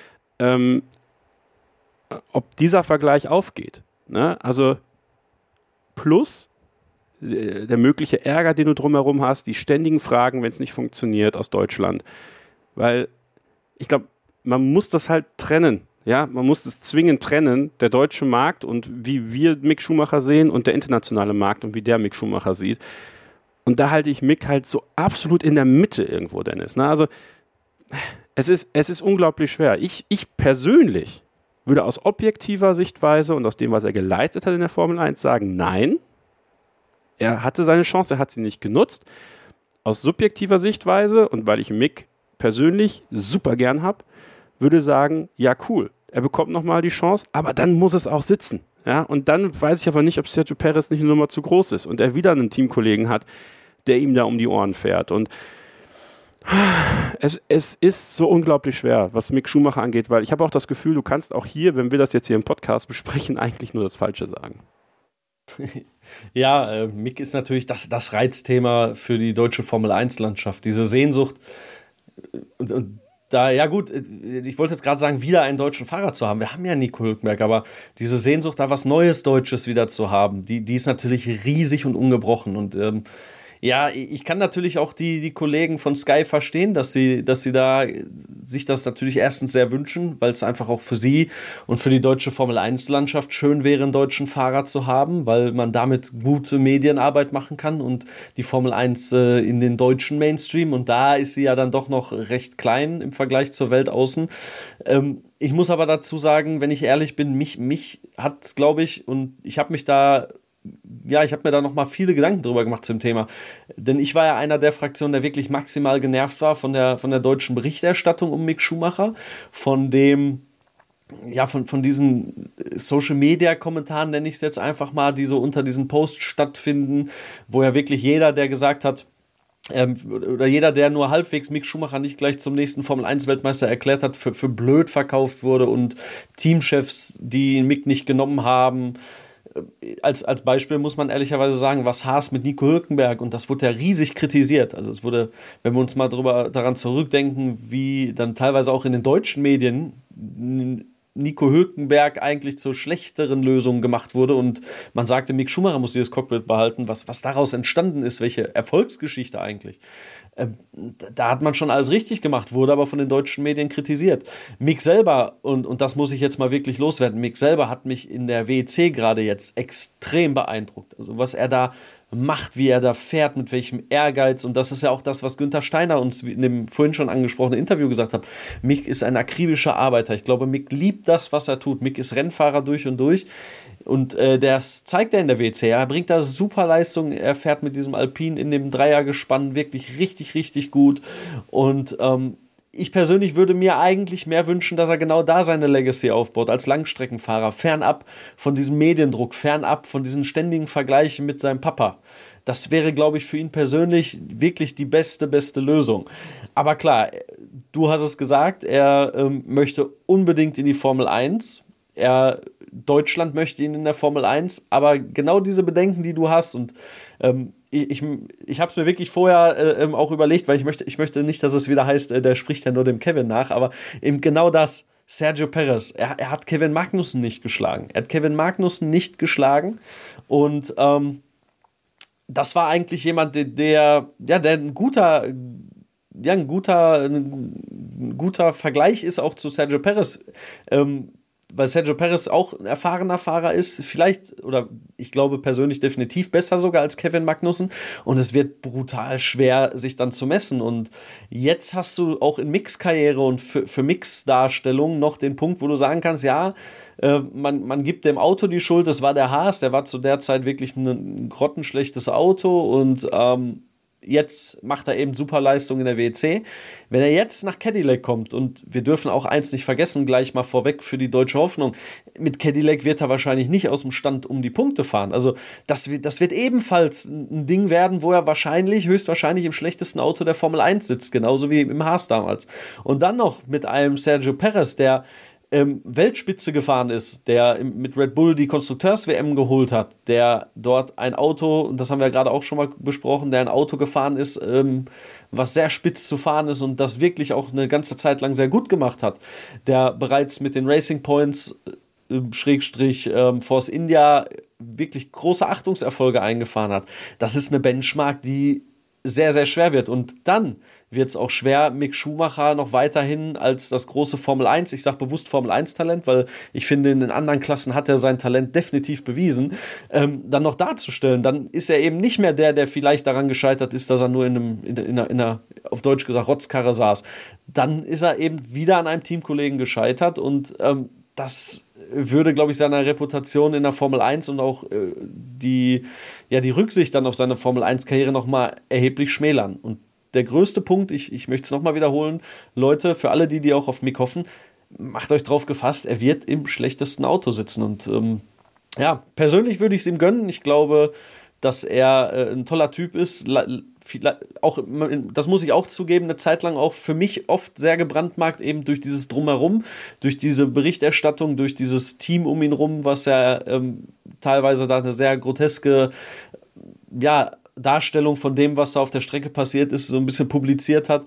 ob dieser Vergleich aufgeht. Ne? Also plus der mögliche Ärger, den du drumherum hast, die ständigen Fragen, wenn es nicht funktioniert aus Deutschland. Weil ich glaube, man muss das halt trennen. Ja, man muss es zwingend trennen, der deutsche Markt und wie wir Mick Schumacher sehen und der internationale Markt und wie der Mick Schumacher sieht. Und da halte ich Mick halt so absolut in der Mitte irgendwo, Dennis. Ne? Also es ist unglaublich schwer. Ich persönlich würde aus objektiver Sichtweise und aus dem, was er geleistet hat in der Formel 1, sagen, nein, er hatte seine Chance, er hat sie nicht genutzt. Aus subjektiver Sichtweise und weil ich Mick persönlich super gern habe, würde sagen, ja cool, er bekommt nochmal die Chance, aber dann muss es auch sitzen. Ja? Und dann weiß ich aber nicht, ob Sergio Perez nicht eine Nummer zu groß ist und er wieder einen Teamkollegen hat, der ihm da um die Ohren fährt. Und es ist so unglaublich schwer, was Mick Schumacher angeht, weil ich habe auch das Gefühl, du kannst auch hier, wenn wir das jetzt hier im Podcast besprechen, eigentlich nur das Falsche sagen. Ja, Mick ist natürlich das Reizthema für die deutsche Formel-1-Landschaft. Diese Sehnsucht und da, ja gut, ich wollte jetzt gerade sagen, wieder einen deutschen Fahrer zu haben. Wir haben ja Nico Hülkenberg, aber diese Sehnsucht, da was Neues Deutsches wieder zu haben, die ist natürlich riesig und ungebrochen. Und ja, ich kann natürlich auch die Kollegen von Sky verstehen, dass sie da sich das natürlich erstens sehr wünschen, weil es einfach auch für sie und für die deutsche Formel-1-Landschaft schön wäre, einen deutschen Fahrer zu haben, weil man damit gute Medienarbeit machen kann und die Formel 1 in den deutschen Mainstream, und da ist sie ja dann doch noch recht klein im Vergleich zur Welt außen. Ich muss aber dazu sagen, wenn ich ehrlich bin, mich hat es, glaube ich, und ich habe mir da noch mal viele Gedanken drüber gemacht zum Thema. Denn ich war ja einer der Fraktionen, der wirklich maximal genervt war von der deutschen Berichterstattung um Mick Schumacher, von diesen Social-Media-Kommentaren, nenne ich es jetzt einfach mal, die so unter diesen Posts stattfinden, wo ja wirklich jeder, der gesagt hat, oder jeder, der nur halbwegs Mick Schumacher nicht gleich zum nächsten Formel-1-Weltmeister erklärt hat, für blöd verkauft wurde, und Teamchefs, die Mick nicht genommen haben. Als Beispiel muss man ehrlicherweise sagen, was Haas mit Nico Hülkenberg, und das wurde ja riesig kritisiert. Also es wurde, wenn wir uns mal daran zurückdenken, wie dann teilweise auch in den deutschen Medien Nico Hülkenberg eigentlich zur schlechteren Lösung gemacht wurde und man sagte, Mick Schumacher muss dieses Cockpit behalten, was daraus entstanden ist, welche Erfolgsgeschichte eigentlich. Da hat man schon alles richtig gemacht, wurde aber von den deutschen Medien kritisiert. Mick selber, und das muss ich jetzt mal wirklich loswerden, Mick selber hat mich in der WEC gerade jetzt extrem beeindruckt. Also was er da macht, wie er da fährt, mit welchem Ehrgeiz, und das ist ja auch das, was Günther Steiner uns in dem vorhin schon angesprochenen Interview gesagt hat. Mick ist ein akribischer Arbeiter. Ich glaube, Mick liebt das, was er tut. Mick ist Rennfahrer durch und durch. Und das zeigt er in der WEC. Er bringt da super Leistung. Er fährt mit diesem Alpine in dem Dreiergespann wirklich richtig, richtig gut. Und ich persönlich würde mir eigentlich mehr wünschen, dass er genau da seine Legacy aufbaut, als Langstreckenfahrer, fernab von diesem Mediendruck, fernab von diesen ständigen Vergleichen mit seinem Papa. Das wäre, glaube ich, für ihn persönlich wirklich die beste Lösung. Aber klar, du hast es gesagt, er möchte unbedingt in die Formel 1. Deutschland möchte ihn in der Formel 1, aber genau diese Bedenken, die du hast, und ich habe es mir wirklich vorher auch überlegt, weil ich möchte nicht, dass es wieder heißt, der spricht ja nur dem Kevin nach, aber eben genau das, Sergio Perez, er hat Kevin Magnussen nicht geschlagen. Und das war eigentlich jemand, der ein guter Vergleich ist auch zu Sergio Perez. weil Sergio Perez auch ein erfahrener Fahrer ist, vielleicht, oder ich glaube persönlich definitiv besser sogar als Kevin Magnussen, und es wird brutal schwer, sich dann zu messen. Und jetzt hast du auch in Mix-Karriere und für Mix-Darstellung noch den Punkt, wo du sagen kannst, ja, man gibt dem Auto die Schuld, das war der Haas, der war zu der Zeit wirklich ein grottenschlechtes Auto, und jetzt macht er eben super Leistung in der WEC. Wenn er jetzt nach Cadillac kommt, und wir dürfen auch eins nicht vergessen, gleich mal vorweg für die deutsche Hoffnung, mit Cadillac wird er wahrscheinlich nicht aus dem Stand um die Punkte fahren. Also das wird ebenfalls ein Ding werden, wo er höchstwahrscheinlich im schlechtesten Auto der Formel 1 sitzt, genauso wie im Haas damals. Und dann noch mit einem Sergio Perez, der Weltspitze gefahren ist, der mit Red Bull die Konstrukteurs-WM geholt hat, der dort ein Auto, und das haben wir ja gerade auch schon mal besprochen, der ein Auto gefahren ist, was sehr spitz zu fahren ist und das wirklich auch eine ganze Zeit lang sehr gut gemacht hat, der bereits mit den Racing Points Force India wirklich große Achtungserfolge eingefahren hat. Das ist eine Benchmark, die sehr, sehr schwer wird. Und dann wird es auch schwer, Mick Schumacher noch weiterhin als das große Formel 1, ich sage bewusst Formel 1-Talent, weil ich finde, in den anderen Klassen hat er sein Talent definitiv bewiesen, dann noch darzustellen. Dann ist er eben nicht mehr der vielleicht daran gescheitert ist, dass er nur in einer auf Deutsch gesagt, Rotzkarre saß. Dann ist er eben wieder an einem Teamkollegen gescheitert, und das würde, glaube ich, seiner Reputation in der Formel 1 und auch die Rücksicht dann auf seine Formel 1-Karriere nochmal erheblich schmälern. Und der größte Punkt, ich möchte es nochmal wiederholen, Leute, für alle, die auch auf Mick hoffen, macht euch drauf gefasst, er wird im schlechtesten Auto sitzen. Und persönlich würde ich es ihm gönnen. Ich glaube, dass er ein toller Typ ist. Auch, das muss ich auch zugeben, eine Zeit lang auch für mich oft sehr gebrandmarkt, eben durch dieses Drumherum, durch diese Berichterstattung, durch dieses Team um ihn rum, was ja teilweise da eine sehr groteske Darstellung von dem, was da auf der Strecke passiert ist, so ein bisschen publiziert hat.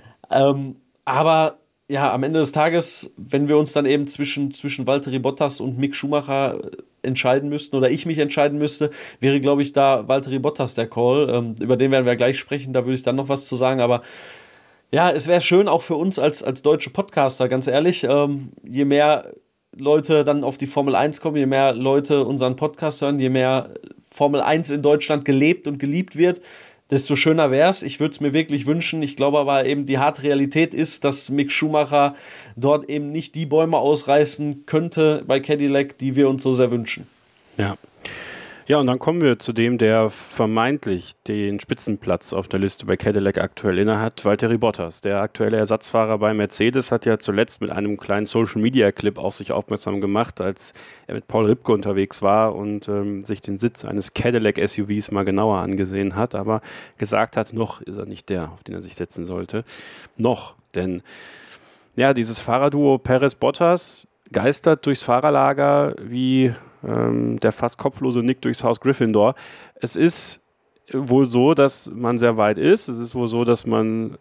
Aber ja, am Ende des Tages, wenn wir uns dann eben zwischen Valtteri Bottas und Mick Schumacher entscheiden müssten, oder ich mich entscheiden müsste, wäre, glaube ich, da Valtteri Bottas der Call. Über den werden wir gleich sprechen, da würde ich dann noch was zu sagen, aber ja, es wäre schön, auch für uns als deutsche Podcaster, ganz ehrlich, je mehr Leute dann auf die Formel 1 kommen, je mehr Leute unseren Podcast hören, je mehr Formel 1 in Deutschland gelebt und geliebt wird, desto schöner wäre es. Ich würde es mir wirklich wünschen. Ich glaube aber eben, die harte Realität ist, dass Mick Schumacher dort eben nicht die Bäume ausreißen könnte bei Cadillac, die wir uns so sehr wünschen. Ja. Ja, und dann kommen wir zu dem, der vermeintlich den Spitzenplatz auf der Liste bei Cadillac aktuell innehat, Valtteri Bottas. Der aktuelle Ersatzfahrer bei Mercedes hat ja zuletzt mit einem kleinen Social-Media-Clip auf sich aufmerksam gemacht, als er mit Paul Ripke unterwegs war und sich den Sitz eines Cadillac-SUVs mal genauer angesehen hat, aber gesagt hat, noch ist er nicht der, auf den er sich setzen sollte. Noch, denn ja, dieses Fahrerduo Perez-Bottas geistert durchs Fahrerlager wie der fast kopflose Nick durchs Haus Gryffindor. Es ist wohl so, dass man sehr weit ist. Es ist wohl so, dass man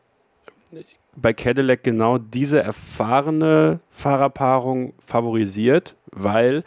bei Cadillac genau diese erfahrene Fahrerpaarung favorisiert, weil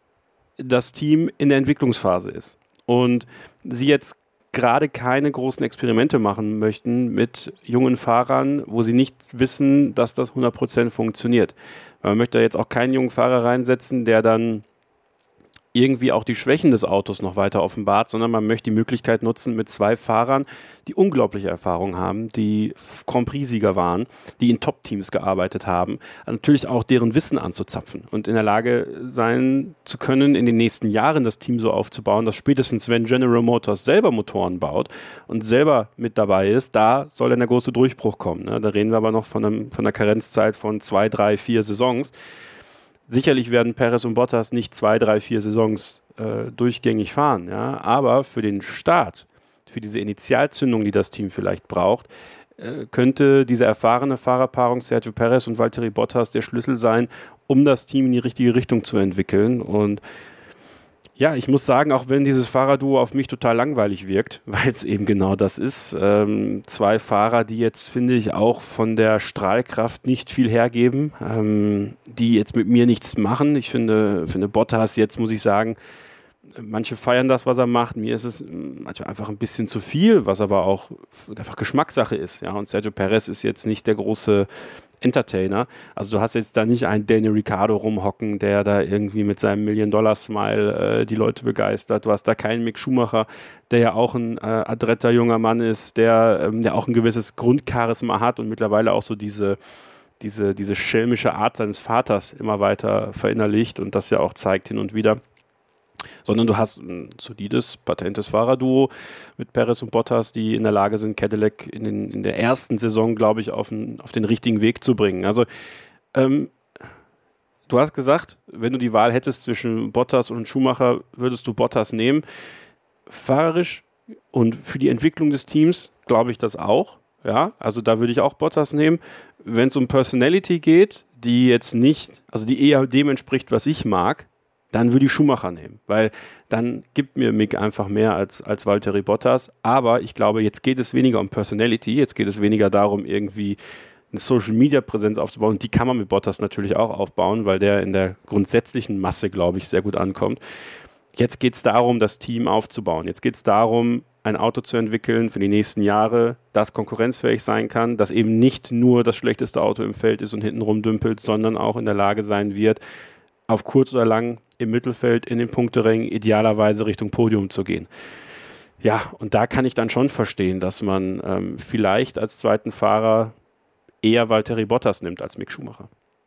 das Team in der Entwicklungsphase ist und sie jetzt gerade keine großen Experimente machen möchten mit jungen Fahrern, wo sie nicht wissen, dass das 100% funktioniert. Man möchte jetzt auch keinen jungen Fahrer reinsetzen, der dann irgendwie auch die Schwächen des Autos noch weiter offenbart, sondern man möchte die Möglichkeit nutzen, mit zwei Fahrern, die unglaubliche Erfahrung haben, die Grand Prix-Sieger waren, die in Top-Teams gearbeitet haben, natürlich auch deren Wissen anzuzapfen und in der Lage sein zu können, in den nächsten Jahren das Team so aufzubauen, dass spätestens, wenn General Motors selber Motoren baut und selber mit dabei ist, da soll dann der große Durchbruch kommen. Ne? Da reden wir aber noch von einer Karenzzeit von 2, 3, 4 Saisons. Sicherlich werden Perez und Bottas nicht 2, 3, 4 Saisons durchgängig fahren, ja? Aber für den Start, für diese Initialzündung, die das Team vielleicht braucht, könnte diese erfahrene Fahrerpaarung Sergio Perez und Valtteri Bottas der Schlüssel sein, um das Team in die richtige Richtung zu entwickeln. Und ja, ich muss sagen, auch wenn dieses Fahrerduo auf mich total langweilig wirkt, weil es eben genau das ist, zwei Fahrer, die jetzt, finde ich, auch von der Strahlkraft nicht viel hergeben, die jetzt mit mir nichts machen. Ich finde Bottas jetzt, muss ich sagen, manche feiern das, was er macht. Mir ist es manchmal einfach ein bisschen zu viel, was aber auch einfach Geschmackssache ist. Ja? Und Sergio Perez ist jetzt nicht der große Entertainer. Also du hast jetzt da nicht einen Daniel Ricciardo rumhocken, der da irgendwie mit seinem Million-Dollar-Smile die Leute begeistert. Du hast da keinen Mick Schumacher, der ja auch ein adretter junger Mann ist, der auch ein gewisses Grundcharisma hat und mittlerweile auch so diese schelmische Art seines Vaters immer weiter verinnerlicht und das ja auch zeigt hin und wieder. Sondern du hast ein solides, patentes Fahrerduo mit Perez und Bottas, die in der Lage sind, Cadillac in der ersten Saison, glaube ich, auf den richtigen Weg zu bringen. Also du hast gesagt, wenn du die Wahl hättest zwischen Bottas und Schumacher, würdest du Bottas nehmen. Fahrerisch und für die Entwicklung des Teams glaube ich das auch. Ja, also da würde ich auch Bottas nehmen. Wenn es um Personality geht, die jetzt nicht, also die eher dem entspricht, was ich mag, dann würde ich Schumacher nehmen, weil dann gibt mir Mick einfach mehr als Valtteri Bottas. Aber ich glaube, jetzt geht es weniger um Personality, jetzt geht es weniger darum, irgendwie eine Social-Media-Präsenz aufzubauen. Die kann man mit Bottas natürlich auch aufbauen, weil der in der grundsätzlichen Masse, glaube ich, sehr gut ankommt. Jetzt geht es darum, das Team aufzubauen. Jetzt geht es darum, ein Auto zu entwickeln für die nächsten Jahre, das konkurrenzfähig sein kann, das eben nicht nur das schlechteste Auto im Feld ist und hinten rumdümpelt, sondern auch in der Lage sein wird, auf kurz oder lang im Mittelfeld in den Punkterängen idealerweise Richtung Podium zu gehen. Ja, und da kann ich dann schon verstehen, dass man vielleicht als zweiten Fahrer eher Valtteri Bottas nimmt als Mick Schumacher.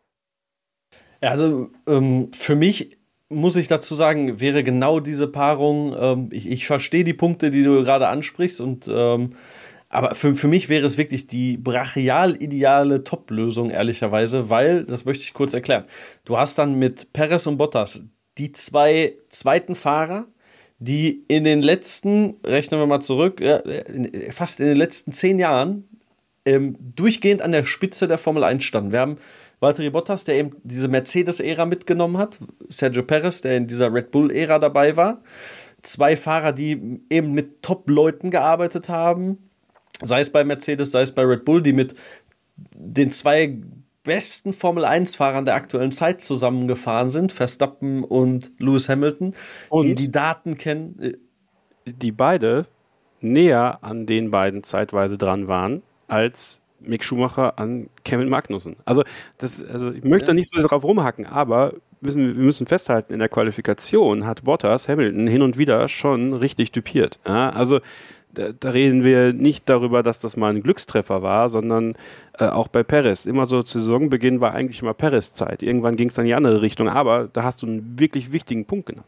Also für mich muss ich dazu sagen, wäre genau diese Paarung, ich verstehe die Punkte, die du gerade ansprichst, aber für mich wäre es wirklich die brachial ideale Top-Lösung, ehrlicherweise, weil, das möchte ich kurz erklären, du hast dann mit Perez und Bottas die zwei zweiten Fahrer, die in den letzten, rechnen wir mal zurück, fast in den letzten 10 Jahren durchgehend an der Spitze der Formel 1 standen. Wir haben Valtteri Bottas, der eben diese Mercedes-Ära mitgenommen hat, Sergio Perez, der in dieser Red Bull-Ära dabei war, 2 Fahrer, die eben mit Top-Leuten gearbeitet haben, sei es bei Mercedes, sei es bei Red Bull, die mit den 2 besten Formel-1-Fahrern der aktuellen Zeit zusammengefahren sind, Verstappen und Lewis Hamilton, und die Daten kennen. Die beide näher an den beiden zeitweise dran waren, als Mick Schumacher an Kevin Magnussen. Also ich möchte da nicht so drauf rumhacken, aber wir müssen festhalten, in der Qualifikation hat Bottas Hamilton hin und wieder schon richtig düpiert. Ja, also da reden wir nicht darüber, dass das mal ein Glückstreffer war, sondern auch bei Perez. Immer so zu Saisonbeginn war eigentlich immer Perez-Zeit. Irgendwann ging es dann in die andere Richtung, aber da hast du einen wirklich wichtigen Punkt genannt.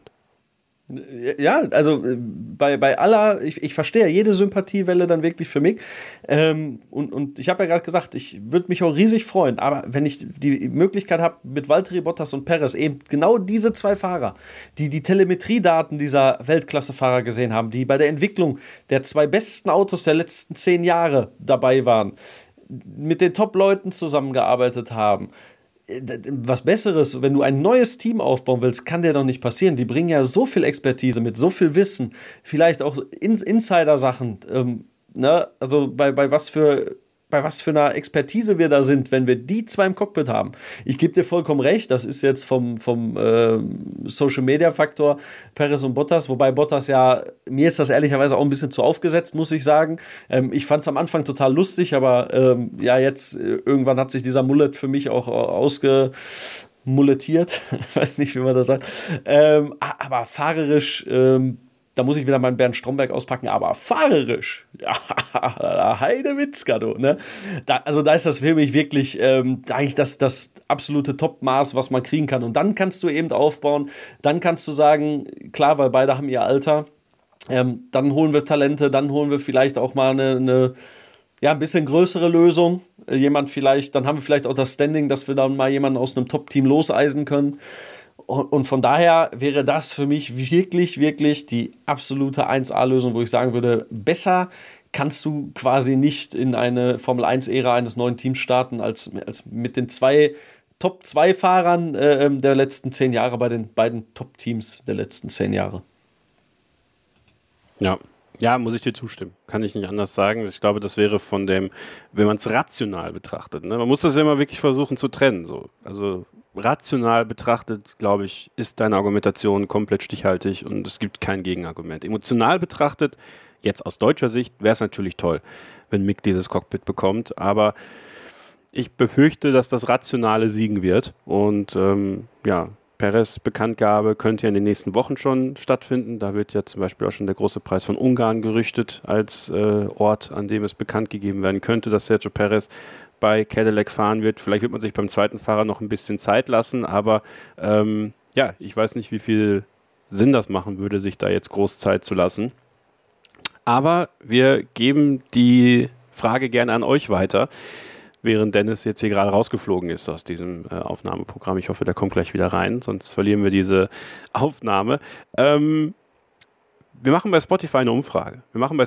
Ja, also bei aller, ich verstehe jede Sympathiewelle dann wirklich für mich. Und ich habe ja gerade gesagt, ich würde mich auch riesig freuen, aber wenn ich die Möglichkeit habe, mit Valtteri Bottas und Perez eben genau diese 2 Fahrer, die Telemetriedaten dieser Weltklasse-Fahrer gesehen haben, die bei der Entwicklung der 2 besten Autos der letzten 10 Jahre dabei waren, mit den Top-Leuten zusammengearbeitet haben, was Besseres, wenn du ein neues Team aufbauen willst, kann dir doch nicht passieren. Die bringen ja so viel Expertise mit, so viel Wissen, vielleicht auch Insider-Sachen. Ne? Also bei was für einer Expertise wir da sind, wenn wir die 2 im Cockpit haben. Ich gebe dir vollkommen recht, das ist jetzt vom Social-Media-Faktor Perez und Bottas, wobei Bottas ja, mir ist das ehrlicherweise auch ein bisschen zu aufgesetzt, muss ich sagen. Ich fand es am Anfang total lustig, aber jetzt irgendwann hat sich dieser Mullet für mich auch ausgemullettiert. Ich weiß nicht, wie man das sagt. Aber fahrerisch da muss ich wieder meinen Bernd Stromberg auspacken, aber fahrerisch, ja, Heidewitzka, du, ne? Da ist das für mich wirklich eigentlich das absolute Topmaß, was man kriegen kann. Und dann kannst du eben aufbauen, dann kannst du sagen, klar, weil beide haben ihr Alter, dann holen wir Talente, dann holen wir vielleicht auch mal eine ein bisschen größere Lösung. Dann haben wir vielleicht auch das Standing, dass wir dann mal jemanden aus einem Top-Team loseisen können. Und von daher wäre das für mich wirklich, wirklich die absolute 1A-Lösung, wo ich sagen würde, besser kannst du quasi nicht in eine Formel-1-Ära eines neuen Teams starten, als mit den 2 Top-2-Fahrern der letzten 10 Jahre bei den beiden Top-Teams der letzten 10 Jahre. Ja, muss ich dir zustimmen. Kann ich nicht anders sagen. Ich glaube, das wäre wenn man es rational betrachtet. Ne? Man muss das ja immer wirklich versuchen zu trennen. So. Also rational betrachtet, glaube ich, ist deine Argumentation komplett stichhaltig und es gibt kein Gegenargument. Emotional betrachtet, jetzt aus deutscher Sicht, wäre es natürlich toll, wenn Mick dieses Cockpit bekommt. Aber Ich befürchte, dass das Rationale siegen wird und Perez Bekanntgabe könnte ja in den nächsten Wochen schon stattfinden. Da wird ja zum Beispiel auch schon der große Preis von Ungarn gerüchtet als Ort, an dem es bekannt gegeben werden könnte, dass Sergio Perez bei Cadillac fahren wird. Vielleicht wird man sich beim zweiten Fahrer noch ein bisschen Zeit lassen, aber ich weiß nicht, wie viel Sinn das machen würde, sich da jetzt groß Zeit zu lassen. Aber wir geben die Frage gerne an euch weiter, während Dennis jetzt hier gerade rausgeflogen ist aus diesem Aufnahmeprogramm. Ich hoffe, der kommt gleich wieder rein, sonst verlieren wir diese Aufnahme. Wir machen bei Spotify eine Umfrage.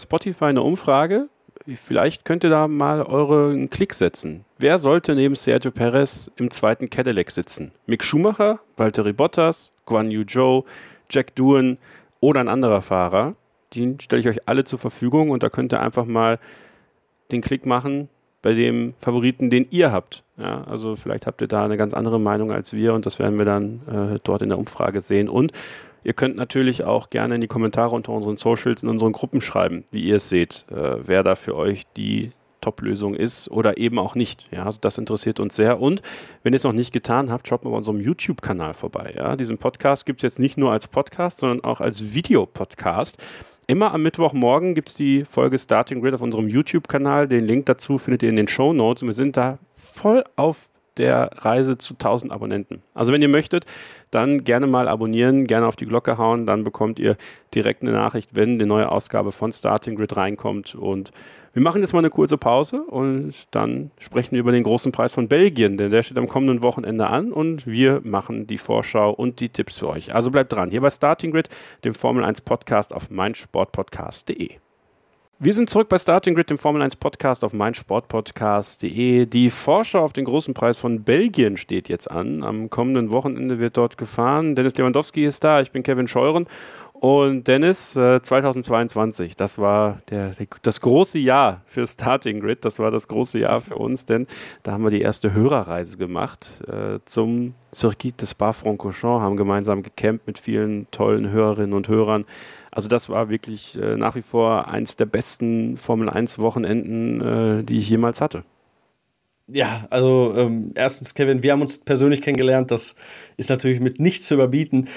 Vielleicht könnt ihr da mal euren Klick setzen. Wer sollte neben Sergio Perez im zweiten Cadillac sitzen? Mick Schumacher, Valtteri Bottas, Guan Yu Zhou, Jack Doohan oder ein anderer Fahrer? Die stelle ich euch alle zur Verfügung und da könnt ihr einfach mal den Klick machen bei dem Favoriten, den ihr habt. Ja, also vielleicht habt ihr da eine ganz andere Meinung als wir und das werden wir dann dort in der Umfrage sehen. Und ihr könnt natürlich auch gerne in die Kommentare unter unseren Socials, in unseren Gruppen schreiben, wie ihr es seht, wer da für euch die Top-Lösung ist oder eben auch nicht. Ja, also das interessiert uns sehr. Und wenn ihr es noch nicht getan habt, schaut mal bei unserem YouTube-Kanal vorbei. Ja, diesen Podcast gibt es jetzt nicht nur als Podcast, sondern auch als Videopodcast. Immer am Mittwochmorgen gibt es die Folge Starting Grid auf unserem YouTube-Kanal. Den Link dazu findet ihr in den Shownotes. Und wir sind da voll auf der Reise zu 1000 Abonnenten. Also wenn ihr möchtet, dann gerne mal abonnieren, gerne auf die Glocke hauen. Dann bekommt ihr direkt eine Nachricht, wenn eine neue Ausgabe von Starting Grid reinkommt. Und wir machen jetzt mal eine kurze Pause und dann sprechen wir über den großen Preis von Belgien, denn der steht am kommenden Wochenende an und wir machen die Vorschau und die Tipps für euch. Also bleibt dran, hier bei Starting Grid, dem Formel 1 Podcast auf meinsportpodcast.de. Wir sind zurück bei Starting Grid, dem Formel 1 Podcast auf meinsportpodcast.de. Die Vorschau auf den großen Preis von Belgien steht jetzt an. Am kommenden Wochenende wird dort gefahren. Dennis Lewandowski ist da, ich bin Kevin Scheuren. Und Dennis, 2022, das war das große Jahr für Starting Grid, das war das große Jahr für uns, denn da haben wir die erste Hörerreise gemacht zum Circuit des Spa-Francorchamps, haben gemeinsam gecampt mit vielen tollen Hörerinnen und Hörern. Also das war wirklich nach wie vor eins der besten Formel-1-Wochenenden, die ich jemals hatte. Ja, also erstens, Kevin, wir haben uns persönlich kennengelernt, das ist natürlich mit nichts zu überbieten.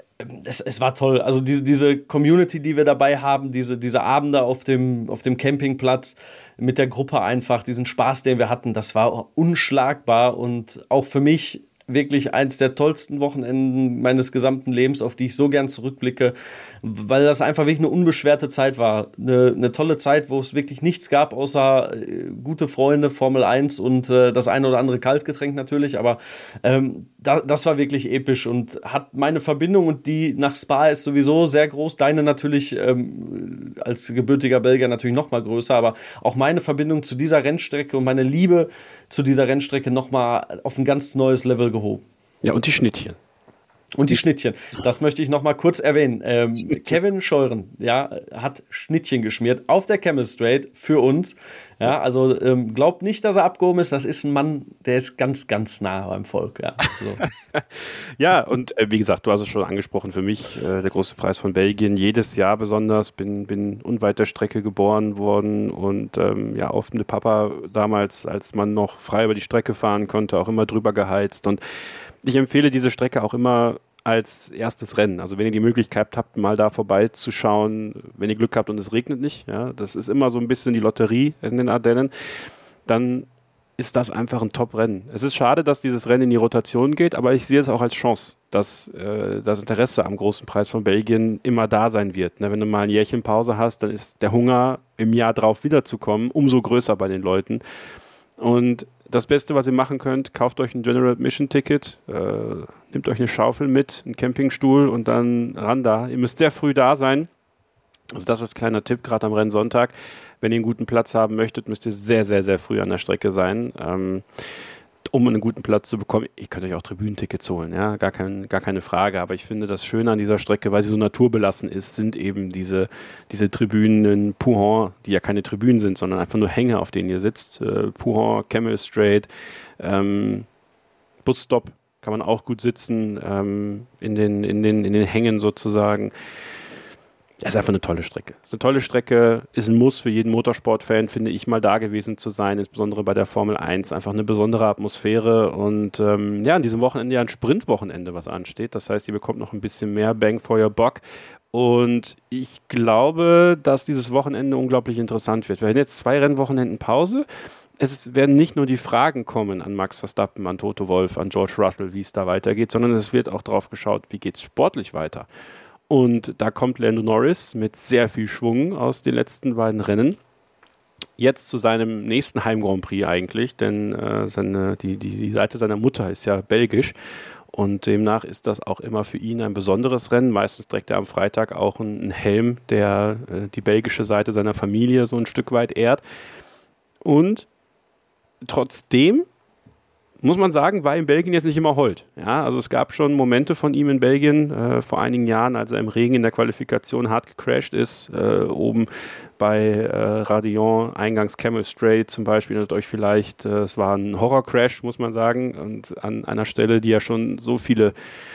Es war toll, also diese Community, die wir dabei haben, diese Abende auf dem Campingplatz mit der Gruppe einfach, diesen Spaß, den wir hatten, das war unschlagbar und auch für mich wirklich eins der tollsten Wochenenden meines gesamten Lebens, auf die ich so gern zurückblicke, weil das einfach wirklich eine unbeschwerte Zeit war. Eine tolle Zeit, wo es wirklich nichts gab, außer gute Freunde, Formel 1 und das eine oder andere Kaltgetränk natürlich, aber das war wirklich episch und hat meine Verbindung und die nach Spa ist sowieso sehr groß, deine natürlich als gebürtiger Belgier natürlich noch mal größer, aber auch meine Verbindung zu dieser Rennstrecke und meine Liebe zu dieser Rennstrecke noch mal auf ein ganz neues Level gehoben. Ja, und die Schnittchen. Und die Schnittchen, das möchte ich noch mal kurz erwähnen. Kevin Scheuren, ja, hat Schnittchen geschmiert auf der Camel Straight für uns. Ja, also glaubt nicht, dass er abgehoben ist. Das ist ein Mann, der ist ganz, ganz nah beim Volk. Ja, so. Ja, und wie gesagt, du hast es schon angesprochen, für mich der große Preis von Belgien. Jedes Jahr besonders, bin unweit der Strecke geboren worden und oft mit Papa damals, als man noch frei über die Strecke fahren konnte, auch immer drüber geheizt. Und ich empfehle diese Strecke auch immer als erstes Rennen. Also wenn ihr die Möglichkeit habt, mal da vorbeizuschauen, wenn ihr Glück habt und es regnet nicht, ja, das ist immer so ein bisschen die Lotterie in den Ardennen, dann ist das einfach ein Top-Rennen. Es ist schade, dass dieses Rennen in die Rotation geht, aber ich sehe es auch als Chance, dass das Interesse am großen Preis von Belgien immer da sein wird. Ne, wenn du mal ein Jährchen Pause hast, dann ist der Hunger, im Jahr drauf wiederzukommen, umso größer bei den Leuten. Und das Beste, was ihr machen könnt, kauft euch ein General Admission Ticket, nehmt euch eine Schaufel mit, einen Campingstuhl und dann ran da. Ihr müsst sehr früh da sein. Also das ist ein kleiner Tipp, gerade am Rennsonntag. Wenn ihr einen guten Platz haben möchtet, müsst ihr sehr, sehr, sehr früh an der Strecke sein, um einen guten Platz zu bekommen. Ihr könnt euch auch Tribünentickets holen, ja, gar keine Frage. Aber ich finde, das Schöne an dieser Strecke, weil sie so naturbelassen ist, sind eben diese Tribünen in Pouhon, die ja keine Tribünen sind, sondern einfach nur Hänge, auf denen ihr sitzt. Pouhon, Camel Straight, Busstop kann man auch gut sitzen, in den Hängen sozusagen. Das ist einfach eine tolle Strecke. Es ist eine tolle Strecke, ist ein Muss für jeden Motorsportfan, finde ich, mal da gewesen zu sein, insbesondere bei der Formel 1. Einfach eine besondere Atmosphäre und an diesem Wochenende ja ein Sprintwochenende, was ansteht. Das heißt, ihr bekommt noch ein bisschen mehr Bang for your Buck. Und ich glaube, dass dieses Wochenende unglaublich interessant wird. Wir haben jetzt 2 Rennwochenenden Pause. Es werden nicht nur die Fragen kommen an Max Verstappen, an Toto Wolff, an George Russell, wie es da weitergeht, sondern es wird auch drauf geschaut, wie geht es sportlich weiter. Und da kommt Lando Norris mit sehr viel Schwung aus den letzten beiden Rennen. Jetzt zu seinem nächsten Heim-Grand Prix eigentlich, denn die Seite seiner Mutter ist ja belgisch. Und demnach ist das auch immer für ihn ein besonderes Rennen. Meistens trägt er am Freitag auch einen Helm, der die belgische Seite seiner Familie so ein Stück weit ehrt. Und trotzdem muss man sagen, war in Belgien jetzt nicht immer Hold. Ja, also es gab schon Momente von ihm in Belgien vor einigen Jahren, als er im Regen in der Qualifikation hart gecrashed ist, oben bei Radillon, eingangs Camel Strait zum Beispiel, erinnert euch vielleicht, es war ein Horror-Crash, muss man sagen, und an einer Stelle, die ja schon so viele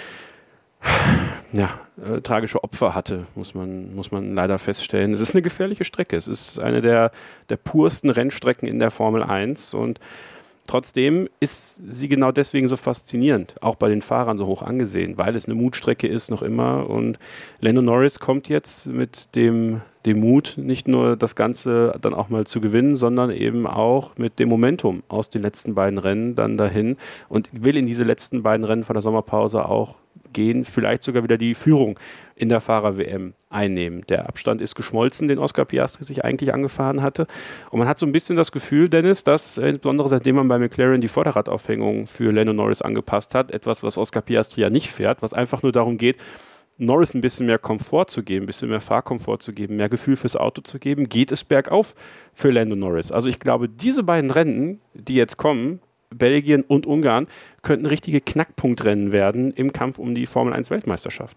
tragische Opfer hatte, muss man leider feststellen. Es ist eine gefährliche Strecke. Es ist eine der pursten Rennstrecken in der Formel 1 und trotzdem ist sie genau deswegen so faszinierend, auch bei den Fahrern so hoch angesehen, weil es eine Mutstrecke ist noch immer und Lando Norris kommt jetzt mit dem Mut, nicht nur das Ganze dann auch mal zu gewinnen, sondern eben auch mit dem Momentum aus den letzten beiden Rennen dann dahin und will in diese letzten beiden Rennen von der Sommerpause auch gehen, vielleicht sogar wieder die Führung in der Fahrer-WM einnehmen. Der Abstand ist geschmolzen, den Oscar Piastri sich eigentlich angefahren hatte. Und man hat so ein bisschen das Gefühl, Dennis, dass insbesondere seitdem man bei McLaren die Vorderradaufhängung für Lando Norris angepasst hat, etwas, was Oscar Piastri ja nicht fährt, was einfach nur darum geht, Norris ein bisschen mehr Komfort zu geben, ein bisschen mehr Fahrkomfort zu geben, mehr Gefühl fürs Auto zu geben, geht es bergauf für Lando Norris. Also ich glaube, diese beiden Rennen, die jetzt kommen, Belgien und Ungarn, könnten richtige Knackpunktrennen werden im Kampf um die Formel 1 Weltmeisterschaft.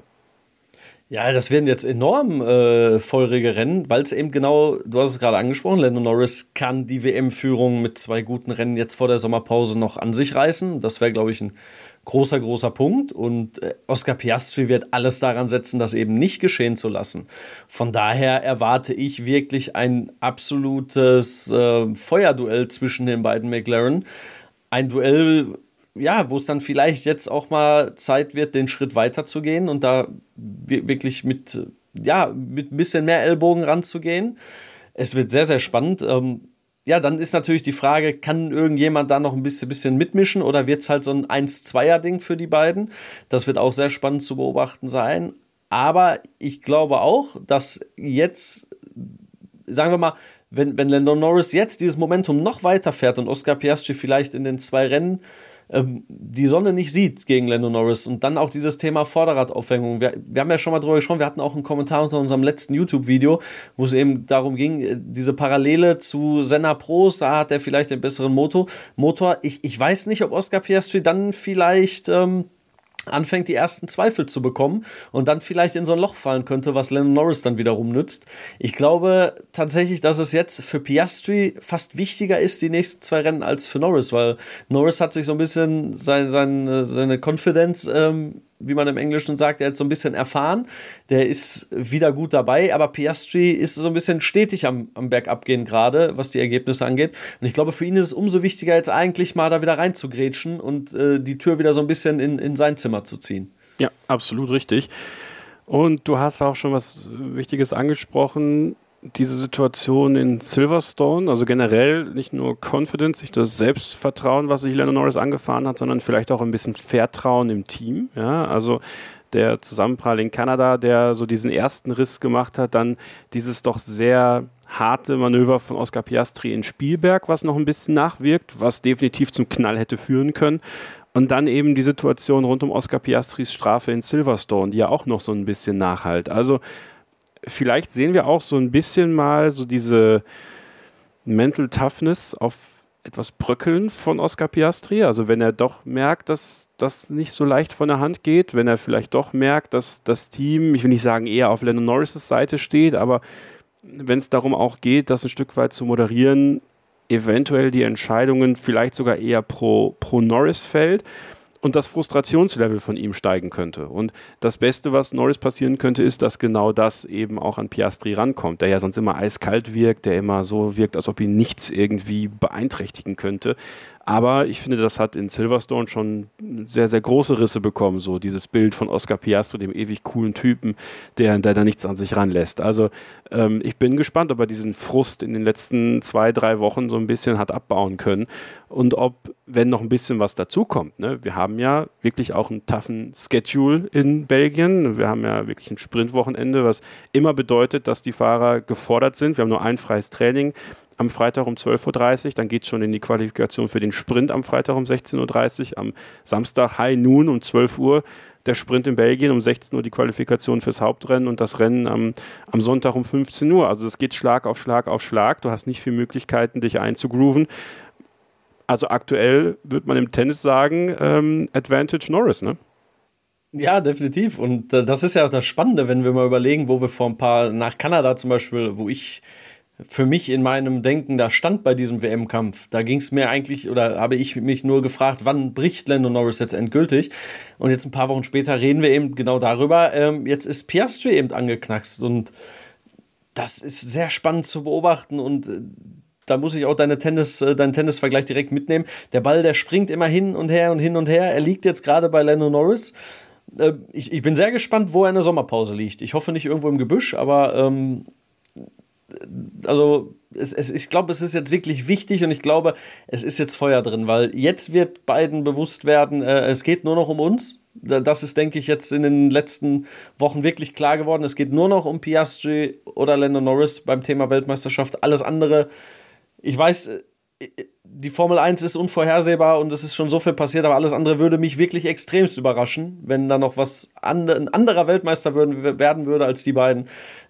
Ja, das werden jetzt enorm feurige Rennen, weil es eben genau, du hast es gerade angesprochen, Lando Norris kann die WM-Führung mit 2 guten Rennen jetzt vor der Sommerpause noch an sich reißen. Das wäre, glaube ich, ein großer Punkt. Und Oscar Piastri wird alles daran setzen, das eben nicht geschehen zu lassen. Von daher erwarte ich wirklich ein absolutes Feuerduell zwischen den beiden McLaren. Ein Duell, ja, wo es dann vielleicht jetzt auch mal Zeit wird, den Schritt weiter zu gehen und da wirklich mit ein bisschen mehr Ellbogen ranzugehen. Es wird sehr, sehr spannend. Dann ist natürlich die Frage, kann irgendjemand da noch ein bisschen mitmischen oder wird es halt so ein 1-2er-Ding für die beiden? Das wird auch sehr spannend zu beobachten sein. Aber ich glaube auch, dass jetzt, sagen wir mal, wenn Lando Norris jetzt dieses Momentum noch weiter fährt und Oscar Piastri vielleicht in den 2 Rennen die Sonne nicht sieht gegen Lando Norris und dann auch dieses Thema Vorderradaufhängung. Wir haben ja schon mal drüber gesprochen, wir hatten auch einen Kommentar unter unserem letzten YouTube-Video, wo es eben darum ging, diese Parallele zu Senna Prost, da hat er vielleicht den besseren Motor. Ich weiß nicht, ob Oscar Piastri dann vielleicht anfängt, die ersten Zweifel zu bekommen und dann vielleicht in so ein Loch fallen könnte, was Lando Norris dann wiederum nützt. Ich glaube tatsächlich, dass es jetzt für Piastri fast wichtiger ist, die nächsten 2 Rennen, als für Norris, weil Norris hat sich so ein bisschen seine Confidence, wie man im Englischen sagt, er hat so ein bisschen erfahren, der ist wieder gut dabei, aber Piastri ist so ein bisschen stetig am Bergabgehen gerade, was die Ergebnisse angeht. Und ich glaube, für ihn ist es umso wichtiger, jetzt eigentlich mal da wieder reinzugrätschen und die Tür wieder so ein bisschen in sein Zimmer zu ziehen. Ja, absolut richtig. Und du hast auch schon was Wichtiges angesprochen, diese Situation in Silverstone, also generell nicht nur Confidence, nicht das Selbstvertrauen, was sich Lando Norris angefahren hat, sondern vielleicht auch ein bisschen Vertrauen im Team. Ja, also der Zusammenprall in Kanada, der so diesen ersten Riss gemacht hat, dann dieses doch sehr harte Manöver von Oscar Piastri in Spielberg, was noch ein bisschen nachwirkt, was definitiv zum Knall hätte führen können. Und dann eben die Situation rund um Oscar Piastris Strafe in Silverstone, die ja auch noch so ein bisschen nachhalt. Also vielleicht sehen wir auch so ein bisschen mal so diese Mental Toughness auf etwas bröckeln von Oscar Piastri. Also wenn er doch merkt, dass das nicht so leicht von der Hand geht, wenn er vielleicht doch merkt, dass das Team, ich will nicht sagen eher auf Lando Norris' Seite steht, aber wenn es darum auch geht, das ein Stück weit zu moderieren, eventuell die Entscheidungen vielleicht sogar eher pro Norris fällt. und das Frustrationslevel von ihm steigen könnte. Und das Beste, was Norris passieren könnte, ist, dass genau das eben auch an Piastri rankommt, der ja sonst immer eiskalt wirkt, der immer so wirkt, als ob ihn nichts irgendwie beeinträchtigen könnte. Aber ich finde, das hat in Silverstone schon sehr, sehr große Risse bekommen, so dieses Bild von Oscar Piastri, dem ewig coolen Typen, der da nichts an sich ranlässt. Also ich bin gespannt, ob er diesen Frust in den letzten 2-3 Wochen so ein bisschen hat abbauen können und ob, wenn noch ein bisschen was dazukommt, ne? Wir haben ja wirklich auch einen toughen Schedule in Belgien. Wir haben ja wirklich ein Sprintwochenende, was immer bedeutet, dass die Fahrer gefordert sind. Wir haben nur ein freies Training am Freitag um 12.30 Uhr, dann geht es schon in die Qualifikation für den Sprint am Freitag um 16.30 Uhr, am Samstag High Noon um 12 Uhr der Sprint in Belgien, um 16 Uhr die Qualifikation fürs Hauptrennen und das Rennen am Sonntag um 15 Uhr. Also es geht Schlag auf Schlag auf Schlag, du hast nicht viele Möglichkeiten, dich einzugrooven. Also aktuell würde man im Tennis sagen, Advantage Norris, ne? Ja, definitiv. Und das ist ja auch das Spannende, wenn wir mal überlegen, wo wir vor ein paar, nach Kanada zum Beispiel, wo ich für mich in meinem Denken da stand bei diesem WM-Kampf. Da ging es mir eigentlich, oder habe ich mich nur gefragt, wann bricht Lando Norris jetzt endgültig? Und jetzt ein paar Wochen später reden wir eben genau darüber. Jetzt ist Piastri eben angeknackst und das ist sehr spannend zu beobachten und da muss ich auch deinen Tennisvergleich direkt mitnehmen. Der Ball, der springt immer hin und her und hin und her. Er liegt jetzt gerade bei Lando Norris. Ich bin sehr gespannt, wo er in der Sommerpause liegt. Ich hoffe nicht irgendwo im Gebüsch, aber also ich glaube, es ist jetzt wirklich wichtig und ich glaube, es ist jetzt Feuer drin, weil jetzt wird beiden bewusst werden, es geht nur noch um uns. Das ist, denke ich, jetzt in den letzten Wochen wirklich klar geworden. Es geht nur noch um Piastri oder Lando Norris beim Thema Weltmeisterschaft. Alles andere, ich weiß, die Formel 1 ist unvorhersehbar und es ist schon so viel passiert, aber alles andere würde mich wirklich extremst überraschen, wenn da noch ein anderer Weltmeister werden würde als die beiden.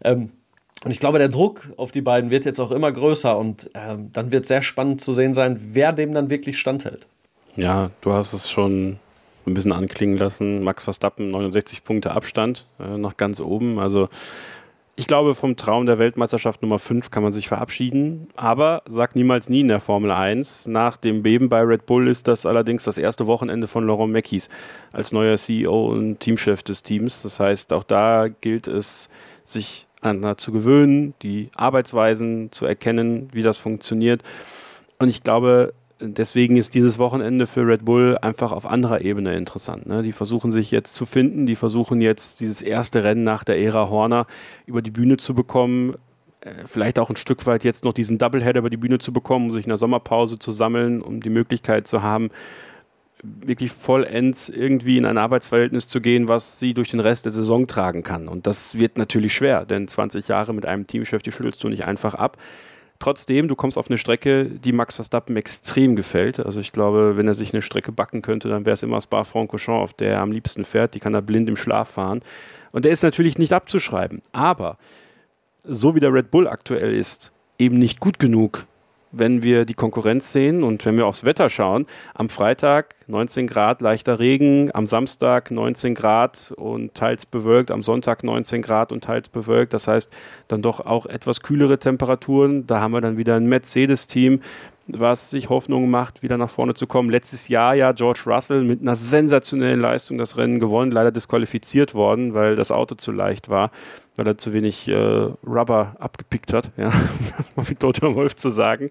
Und ich glaube, der Druck auf die beiden wird jetzt auch immer größer und dann wird sehr spannend zu sehen sein, wer dem dann wirklich standhält. Ja, du hast es schon ein bisschen anklingen lassen. Max Verstappen, 69 Punkte Abstand, nach ganz oben. Also ich glaube, vom Traum der Weltmeisterschaft Nummer 5 kann man sich verabschieden. Aber sag niemals nie in der Formel 1. Nach dem Beben bei Red Bull ist das allerdings das erste Wochenende von Laurent Mekies als neuer CEO und Teamchef des Teams. Das heißt, auch da gilt es, sich aneinander zu gewöhnen, die Arbeitsweisen zu erkennen, wie das funktioniert. Und ich glaube, deswegen ist dieses Wochenende für Red Bull einfach auf anderer Ebene interessant. Ne? Die versuchen sich jetzt zu finden, die versuchen jetzt dieses erste Rennen nach der Ära Horner über die Bühne zu bekommen, vielleicht auch ein Stück weit jetzt noch diesen Doubleheader über die Bühne zu bekommen, um sich in der Sommerpause zu sammeln, um die Möglichkeit zu haben, wirklich vollends irgendwie in ein Arbeitsverhältnis zu gehen, was sie durch den Rest der Saison tragen kann. Und das wird natürlich schwer, denn 20 Jahre mit einem Teamchef, die schüttelst du nicht einfach ab. Trotzdem, du kommst auf eine Strecke, die Max Verstappen extrem gefällt. Also ich glaube, wenn er sich eine Strecke backen könnte, dann wäre es immer Spa-Francorchamps, auf der er am liebsten fährt. Die kann er blind im Schlaf fahren. Und der ist natürlich nicht abzuschreiben. Aber so wie der Red Bull aktuell ist, eben nicht gut genug, wenn wir die Konkurrenz sehen und wenn wir aufs Wetter schauen. Am Freitag 19 Grad, leichter Regen, am Samstag 19 Grad und teils bewölkt, am Sonntag 19 Grad und teils bewölkt. Das heißt, dann doch auch etwas kühlere Temperaturen. Da haben wir dann wieder ein Mercedes-Team, was sich Hoffnung macht, wieder nach vorne zu kommen. Letztes Jahr ja George Russell mit einer sensationellen Leistung das Rennen gewonnen, leider disqualifiziert worden, weil das Auto zu leicht war, weil er zu wenig Rubber abgepickt hat, ja, um das mal wie Toto Wolff zu sagen.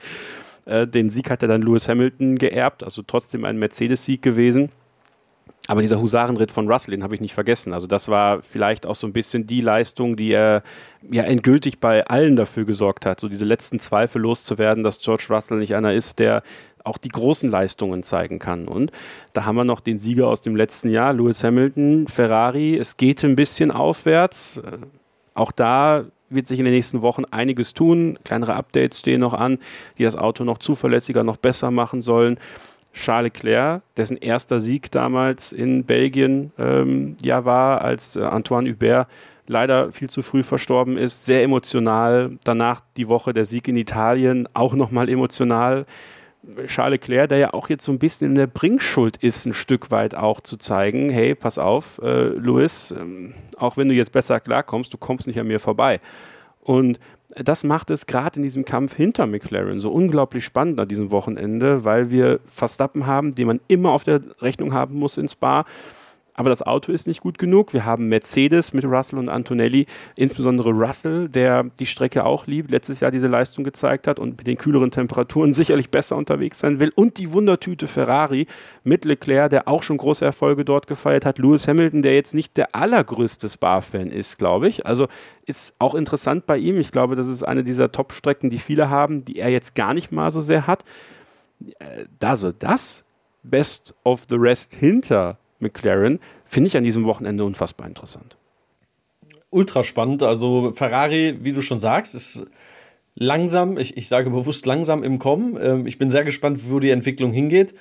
Den Sieg hat er dann Lewis Hamilton geerbt, also trotzdem ein Mercedes-Sieg gewesen. Aber dieser Husarenritt von Russell, den habe ich nicht vergessen. Also das war vielleicht auch so ein bisschen die Leistung, die er ja endgültig bei allen dafür gesorgt hat, so diese letzten Zweifel loszuwerden, dass George Russell nicht einer ist, der auch die großen Leistungen zeigen kann. Und da haben wir noch den Sieger aus dem letzten Jahr, Lewis Hamilton, Ferrari. Es geht ein bisschen aufwärts. Auch da wird sich in den nächsten Wochen einiges tun. Kleinere Updates stehen noch an, die das Auto noch zuverlässiger, noch besser machen sollen. Charles Leclerc, dessen erster Sieg damals in Belgien war, als Antoine Hubert leider viel zu früh verstorben ist, sehr emotional. Danach die Woche der Sieg in Italien, auch nochmal emotional. Charles Leclerc, der ja auch jetzt so ein bisschen in der Bringschuld ist, ein Stück weit auch zu zeigen, hey, pass auf, Lewis, auch wenn du jetzt besser klarkommst, du kommst nicht an mir vorbei. Und das macht es gerade in diesem Kampf hinter McLaren so unglaublich spannend an diesem Wochenende, weil wir Verstappen haben, den man immer auf der Rechnung haben muss in Spa. Aber das Auto ist nicht gut genug. Wir haben Mercedes mit Russell und Antonelli, insbesondere Russell, der die Strecke auch liebt, letztes Jahr diese Leistung gezeigt hat und mit den kühleren Temperaturen sicherlich besser unterwegs sein will. Und die Wundertüte Ferrari mit Leclerc, der auch schon große Erfolge dort gefeiert hat. Lewis Hamilton, der jetzt nicht der allergrößte Spa-Fan ist, glaube ich. Also ist auch interessant bei ihm. Ich glaube, das ist eine dieser Top-Strecken, die viele haben, die er jetzt gar nicht mal so sehr hat. Also das Best of the Rest hinter McLaren finde ich an diesem Wochenende unfassbar interessant. Ultra spannend. Also Ferrari, wie du schon sagst, ist langsam, ich sage bewusst langsam im Kommen. Ich bin sehr gespannt, wo die Entwicklung hingeht.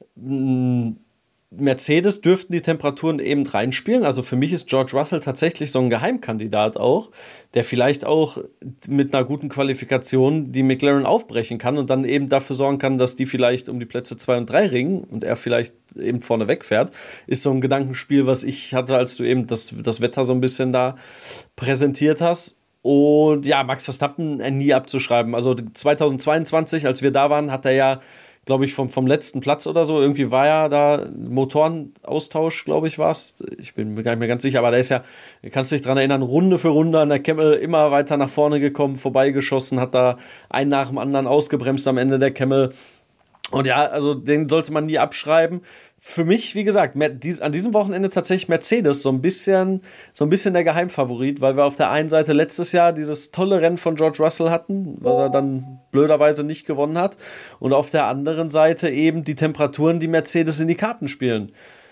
Mercedes dürften die Temperaturen eben reinspielen. Also für mich ist George Russell tatsächlich so ein Geheimkandidat auch, der vielleicht auch mit einer guten Qualifikation die McLaren aufbrechen kann und dann eben dafür sorgen kann, dass die vielleicht um die Plätze 2 und 3 ringen und er vielleicht eben vorne wegfährt. Ist so ein Gedankenspiel, was ich hatte, als du eben das Wetter so ein bisschen da präsentiert hast. Und ja, Max Verstappen nie abzuschreiben. Also 2022, als wir da waren, hat er ja, glaube ich, vom letzten Platz oder so, irgendwie war ja da Motorenaustausch, glaube ich, war es. Ich bin mir gar nicht mehr ganz sicher, aber da ist ja, kannst du dich dran erinnern, Runde für Runde an der Kemmel immer weiter nach vorne gekommen, vorbeigeschossen, hat da einen nach dem anderen ausgebremst am Ende der Kemmel. Und ja, also den sollte man nie abschreiben. Für mich, wie gesagt, an diesem Wochenende tatsächlich Mercedes so ein bisschen der Geheimfavorit, weil wir auf der einen Seite letztes Jahr dieses tolle Rennen von George Russell hatten, was er dann blöderweise nicht gewonnen hat. Und auf der anderen Seite eben die Temperaturen, die Mercedes in die Karten spielen.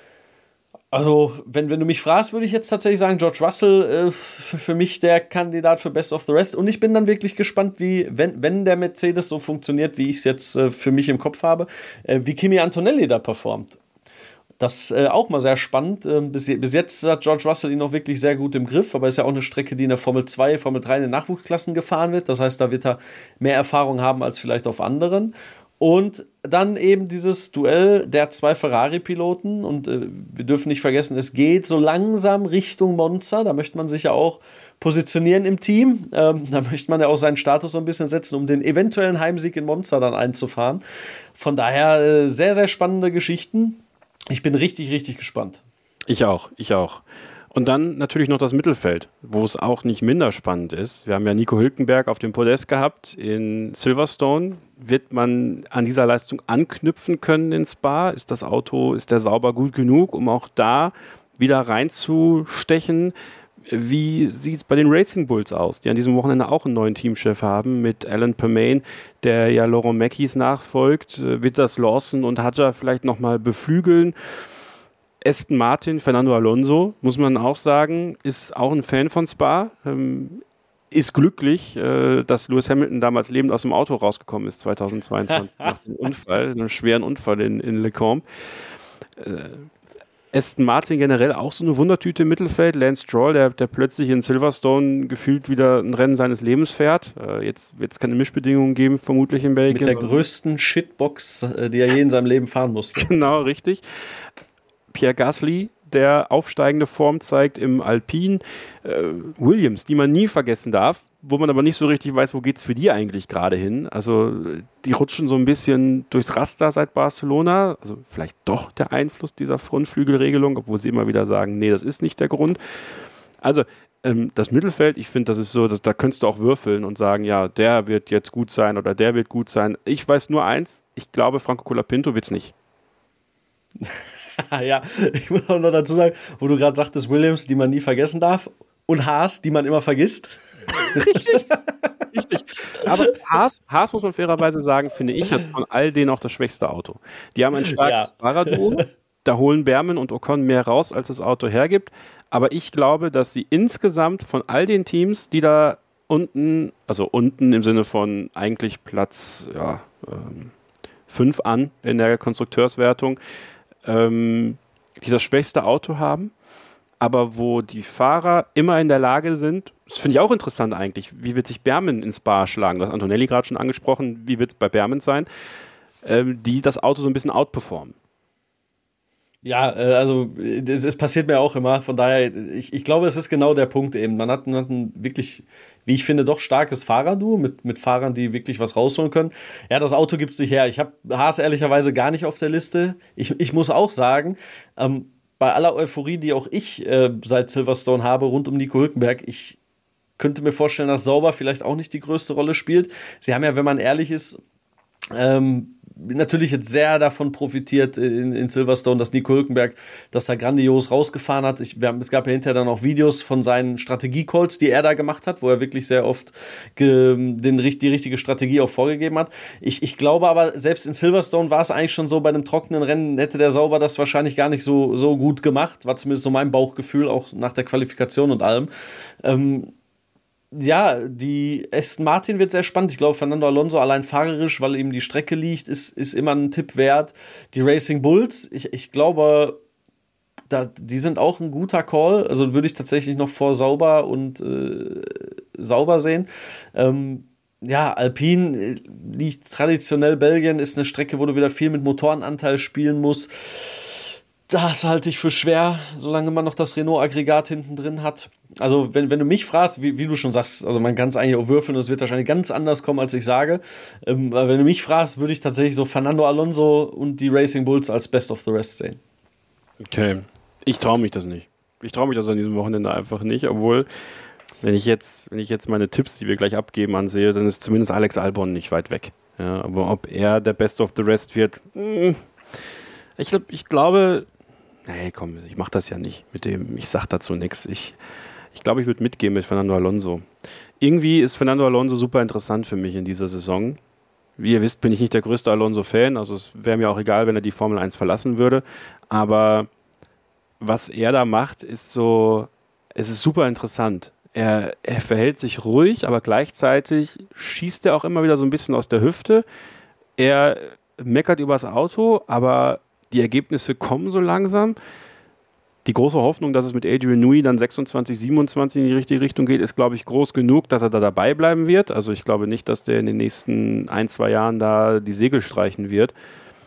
Also, wenn du mich fragst, würde ich jetzt tatsächlich sagen, George Russell für mich der Kandidat für Best of the Rest. Und ich bin dann wirklich gespannt, wie, wenn der Mercedes so funktioniert, wie ich es jetzt für mich im Kopf habe, wie Kimi Antonelli da performt. Das ist auch mal sehr spannend. Bis jetzt hat George Russell ihn noch wirklich sehr gut im Griff, aber ist ja auch eine Strecke, die in der Formel 2, Formel 3 in den Nachwuchsklassen gefahren wird. Das heißt, da wird er mehr Erfahrung haben als vielleicht auf anderen. Und dann eben dieses Duell der 2 Ferrari-Piloten. Und wir dürfen nicht vergessen, es geht so langsam Richtung Monza. Da möchte man sich ja auch positionieren im Team. Da möchte man ja auch seinen Status so ein bisschen setzen, um den eventuellen Heimsieg in Monza dann einzufahren. Von daher sehr, sehr spannende Geschichten. Ich bin richtig, richtig gespannt. Ich auch. Und dann natürlich noch das Mittelfeld, wo es auch nicht minder spannend ist. Wir haben ja Nico Hülkenberg auf dem Podest gehabt in Silverstone. Wird man an dieser Leistung anknüpfen können in Spa? Ist der sauber gut genug, um auch da wieder reinzustechen? Wie sieht es bei den Racing Bulls aus, die an diesem Wochenende auch einen neuen Teamchef haben mit Alan Permane, der ja Laurent Mackies nachfolgt? Wird das Lawson und Hadjar vielleicht nochmal beflügeln? Aston Martin, Fernando Alonso, muss man auch sagen, ist auch ein Fan von Spa, ist glücklich, dass Lewis Hamilton damals lebend aus dem Auto rausgekommen ist, 2022, nach dem Unfall, einem schweren Unfall in Le Combe. Aston Martin generell auch so eine Wundertüte im Mittelfeld. Lance Stroll, der plötzlich in Silverstone gefühlt wieder ein Rennen seines Lebens fährt. Jetzt wird es keine Mischbedingungen geben, vermutlich in Belgien. Mit der größten Shitbox, die er je in seinem Leben fahren musste. Genau, richtig. Pierre Gasly, der aufsteigende Form zeigt im Alpine. Williams, die man nie vergessen darf, wo man aber nicht so richtig weiß, wo geht es für die eigentlich gerade hin. Also die rutschen so ein bisschen durchs Raster seit Barcelona. Also vielleicht doch der Einfluss dieser Frontflügelregelung, obwohl sie immer wieder sagen, nee, das ist nicht der Grund. Also das Mittelfeld, ich finde, das ist so, da könntest du auch würfeln und sagen, ja, der wird jetzt gut sein oder der wird gut sein. Ich weiß nur eins, ich glaube, Franco Colapinto wird es nicht. Ja, ich muss auch noch dazu sagen, wo du gerade sagtest, Williams, die man nie vergessen darf, und Haas, die man immer vergisst. Richtig. Aber Haas, muss man fairerweise sagen, finde ich, hat von all denen auch das schwächste Auto. Die haben ein starkes Fahrerduo, da holen Behrmann und Ocon mehr raus, als das Auto hergibt. Aber ich glaube, dass sie insgesamt von all den Teams, die da unten, also unten im Sinne von eigentlich Platz 5 an in der Konstrukteurswertung, die das schwächste Auto haben, aber wo die Fahrer immer in der Lage sind, das finde ich auch interessant eigentlich, wie wird sich Behrmann ins Bar schlagen, das hat Antonelli gerade schon angesprochen, wie wird es bei Behrmann sein, die das Auto so ein bisschen outperformen. Ja, also es passiert mir auch immer. Von daher, ich glaube, es ist genau der Punkt eben. Man hat ein wirklich, wie ich finde, doch starkes Fahrerduo mit Fahrern, die wirklich was rausholen können. Ja, das Auto gibt sich her. Ich habe Haas ehrlicherweise gar nicht auf der Liste. Ich muss auch sagen, bei aller Euphorie, die auch ich seit Silverstone habe, rund um Nico Hülkenberg, ich könnte mir vorstellen, dass Sauber vielleicht auch nicht die größte Rolle spielt. Sie haben ja, wenn man ehrlich ist, natürlich jetzt sehr davon profitiert in Silverstone, dass Nico Hülkenberg das da grandios rausgefahren hat. Es gab ja hinterher dann auch Videos von seinen Strategie-Calls, die er da gemacht hat, wo er wirklich sehr oft die richtige Strategie auch vorgegeben hat. Ich glaube aber, selbst in Silverstone war es eigentlich schon so, bei einem trockenen Rennen hätte der Sauber das wahrscheinlich gar nicht so gut gemacht, war zumindest so mein Bauchgefühl, auch nach der Qualifikation und allem. Ja, die Aston Martin wird sehr spannend. Ich glaube, Fernando Alonso allein fahrerisch, weil ihm die Strecke liegt, ist immer ein Tipp wert. Die Racing Bulls, ich glaube, die sind auch ein guter Call. Also würde ich tatsächlich noch vor Sauber und Sauber sehen. Ja, Alpine liegt traditionell Belgien, ist eine Strecke, wo du wieder viel mit Motorenanteil spielen musst. Das halte ich für schwer, solange man noch das Renault-Aggregat hinten drin hat. Also, wenn du mich fragst, wie du schon sagst, also man kann es eigentlich auch würfeln und es wird wahrscheinlich ganz anders kommen, als ich sage. Aber wenn du mich fragst, würde ich tatsächlich so Fernando Alonso und die Racing Bulls als Best of the Rest sehen. Okay, ich traue mich das nicht. Ich traue mich das an diesem Wochenende einfach nicht, obwohl, wenn ich jetzt meine Tipps, die wir gleich abgeben, ansehe, dann ist zumindest Alex Albon nicht weit weg. Ja, aber ob er der Best of the Rest wird, ich glaube, nee, komm, ich mache das ja nicht mit dem, ich sag dazu nichts. Ich glaube, ich würde mitgehen mit Fernando Alonso. Irgendwie ist Fernando Alonso super interessant für mich in dieser Saison. Wie ihr wisst, bin ich nicht der größte Alonso-Fan, also es wäre mir auch egal, wenn er die Formel 1 verlassen würde, aber was er da macht, es ist super interessant. Er verhält sich ruhig, aber gleichzeitig schießt er auch immer wieder so ein bisschen aus der Hüfte. Er meckert übers Auto, aber die Ergebnisse kommen so langsam. Die große Hoffnung, dass es mit Adrian Newey dann 26, 27 in die richtige Richtung geht, ist, glaube ich, groß genug, dass er da dabei bleiben wird. Also ich glaube nicht, dass der in den nächsten 1-2 Jahren da die Segel streichen wird.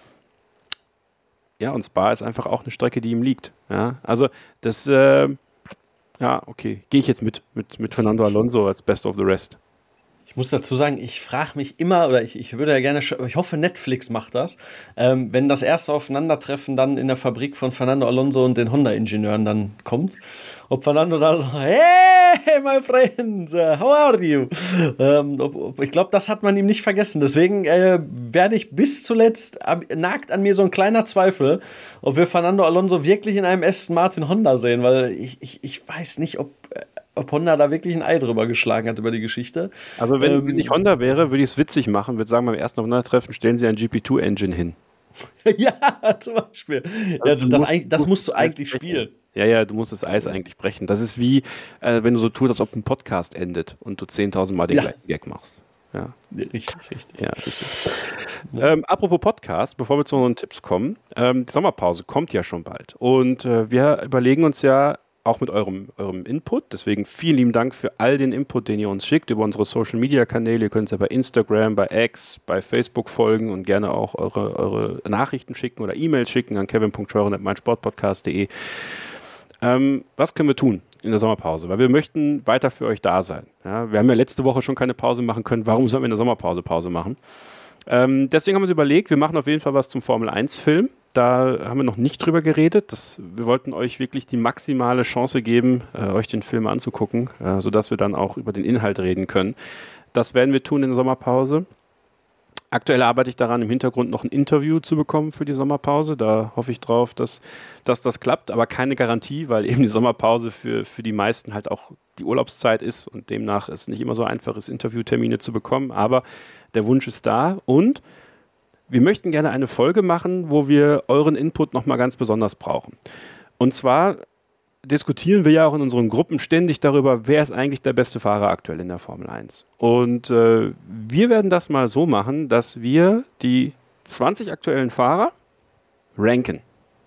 Ja, und Spa ist einfach auch eine Strecke, die ihm liegt. Ja, also das, ja, okay, gehe ich jetzt mit Fernando Alonso als Best of the Rest. Ich muss dazu sagen, ich frage mich immer, oder ich würde ja gerne, ich hoffe, Netflix macht das, wenn das erste Aufeinandertreffen dann in der Fabrik von Fernando Alonso und den Honda-Ingenieuren dann kommt, ob Fernando da so, hey, my friends, how are you? Ich glaube, das hat man ihm nicht vergessen. Deswegen werde ich bis zuletzt, nagt an mir so ein kleiner Zweifel, ob wir Fernando Alonso wirklich in einem Aston Martin Honda sehen, weil ich weiß nicht, ob Honda da wirklich ein Ei drüber geschlagen hat über die Geschichte. Also wenn ich Honda wäre, würde ich es witzig machen, würde sagen, beim ersten Aufeinandertreffen stellen sie ein GP2-Engine hin. Ja, zum Beispiel. Ja, das musst du eigentlich spielen. Ja, du musst das Eis eigentlich brechen. Das ist wie, wenn du so tust, als ob ein Podcast endet und du 10.000 Mal den gleichen Gag machst. Ja. Richtig. Ja, richtig. Apropos Podcast, bevor wir zu unseren Tipps kommen, die Sommerpause kommt ja schon bald. Und wir überlegen uns ja, auch mit eurem Input. Deswegen vielen lieben Dank für all den Input, den ihr uns schickt über unsere Social-Media-Kanäle. Ihr könnt uns ja bei Instagram, bei X, bei Facebook folgen und gerne auch eure Nachrichten schicken oder E-Mails schicken an kevin.scheuren@meinsportpodcast.de. Was können wir tun in der Sommerpause? Weil wir möchten weiter für euch da sein. Ja, wir haben ja letzte Woche schon keine Pause machen können. Warum sollen wir in der Sommerpause Pause machen? Deswegen haben wir uns überlegt, wir machen auf jeden Fall was zum Formel-1-Film. Da haben wir noch nicht drüber geredet. Wir wollten euch wirklich die maximale Chance geben, euch den Film anzugucken, sodass wir dann auch über den Inhalt reden können. Das werden wir tun in der Sommerpause. Aktuell arbeite ich daran, im Hintergrund noch ein Interview zu bekommen für die Sommerpause. Da hoffe ich drauf, dass das klappt, aber keine Garantie, weil eben die Sommerpause für die meisten halt auch die Urlaubszeit ist und demnach es nicht immer so einfach ist, Interviewtermine zu bekommen. Aber der Wunsch ist da und wir möchten gerne eine Folge machen, wo wir euren Input nochmal ganz besonders brauchen. Und zwar diskutieren wir ja auch in unseren Gruppen ständig darüber, wer ist eigentlich der beste Fahrer aktuell in der Formel 1. Und wir werden das mal so machen, dass wir die 20 aktuellen Fahrer ranken.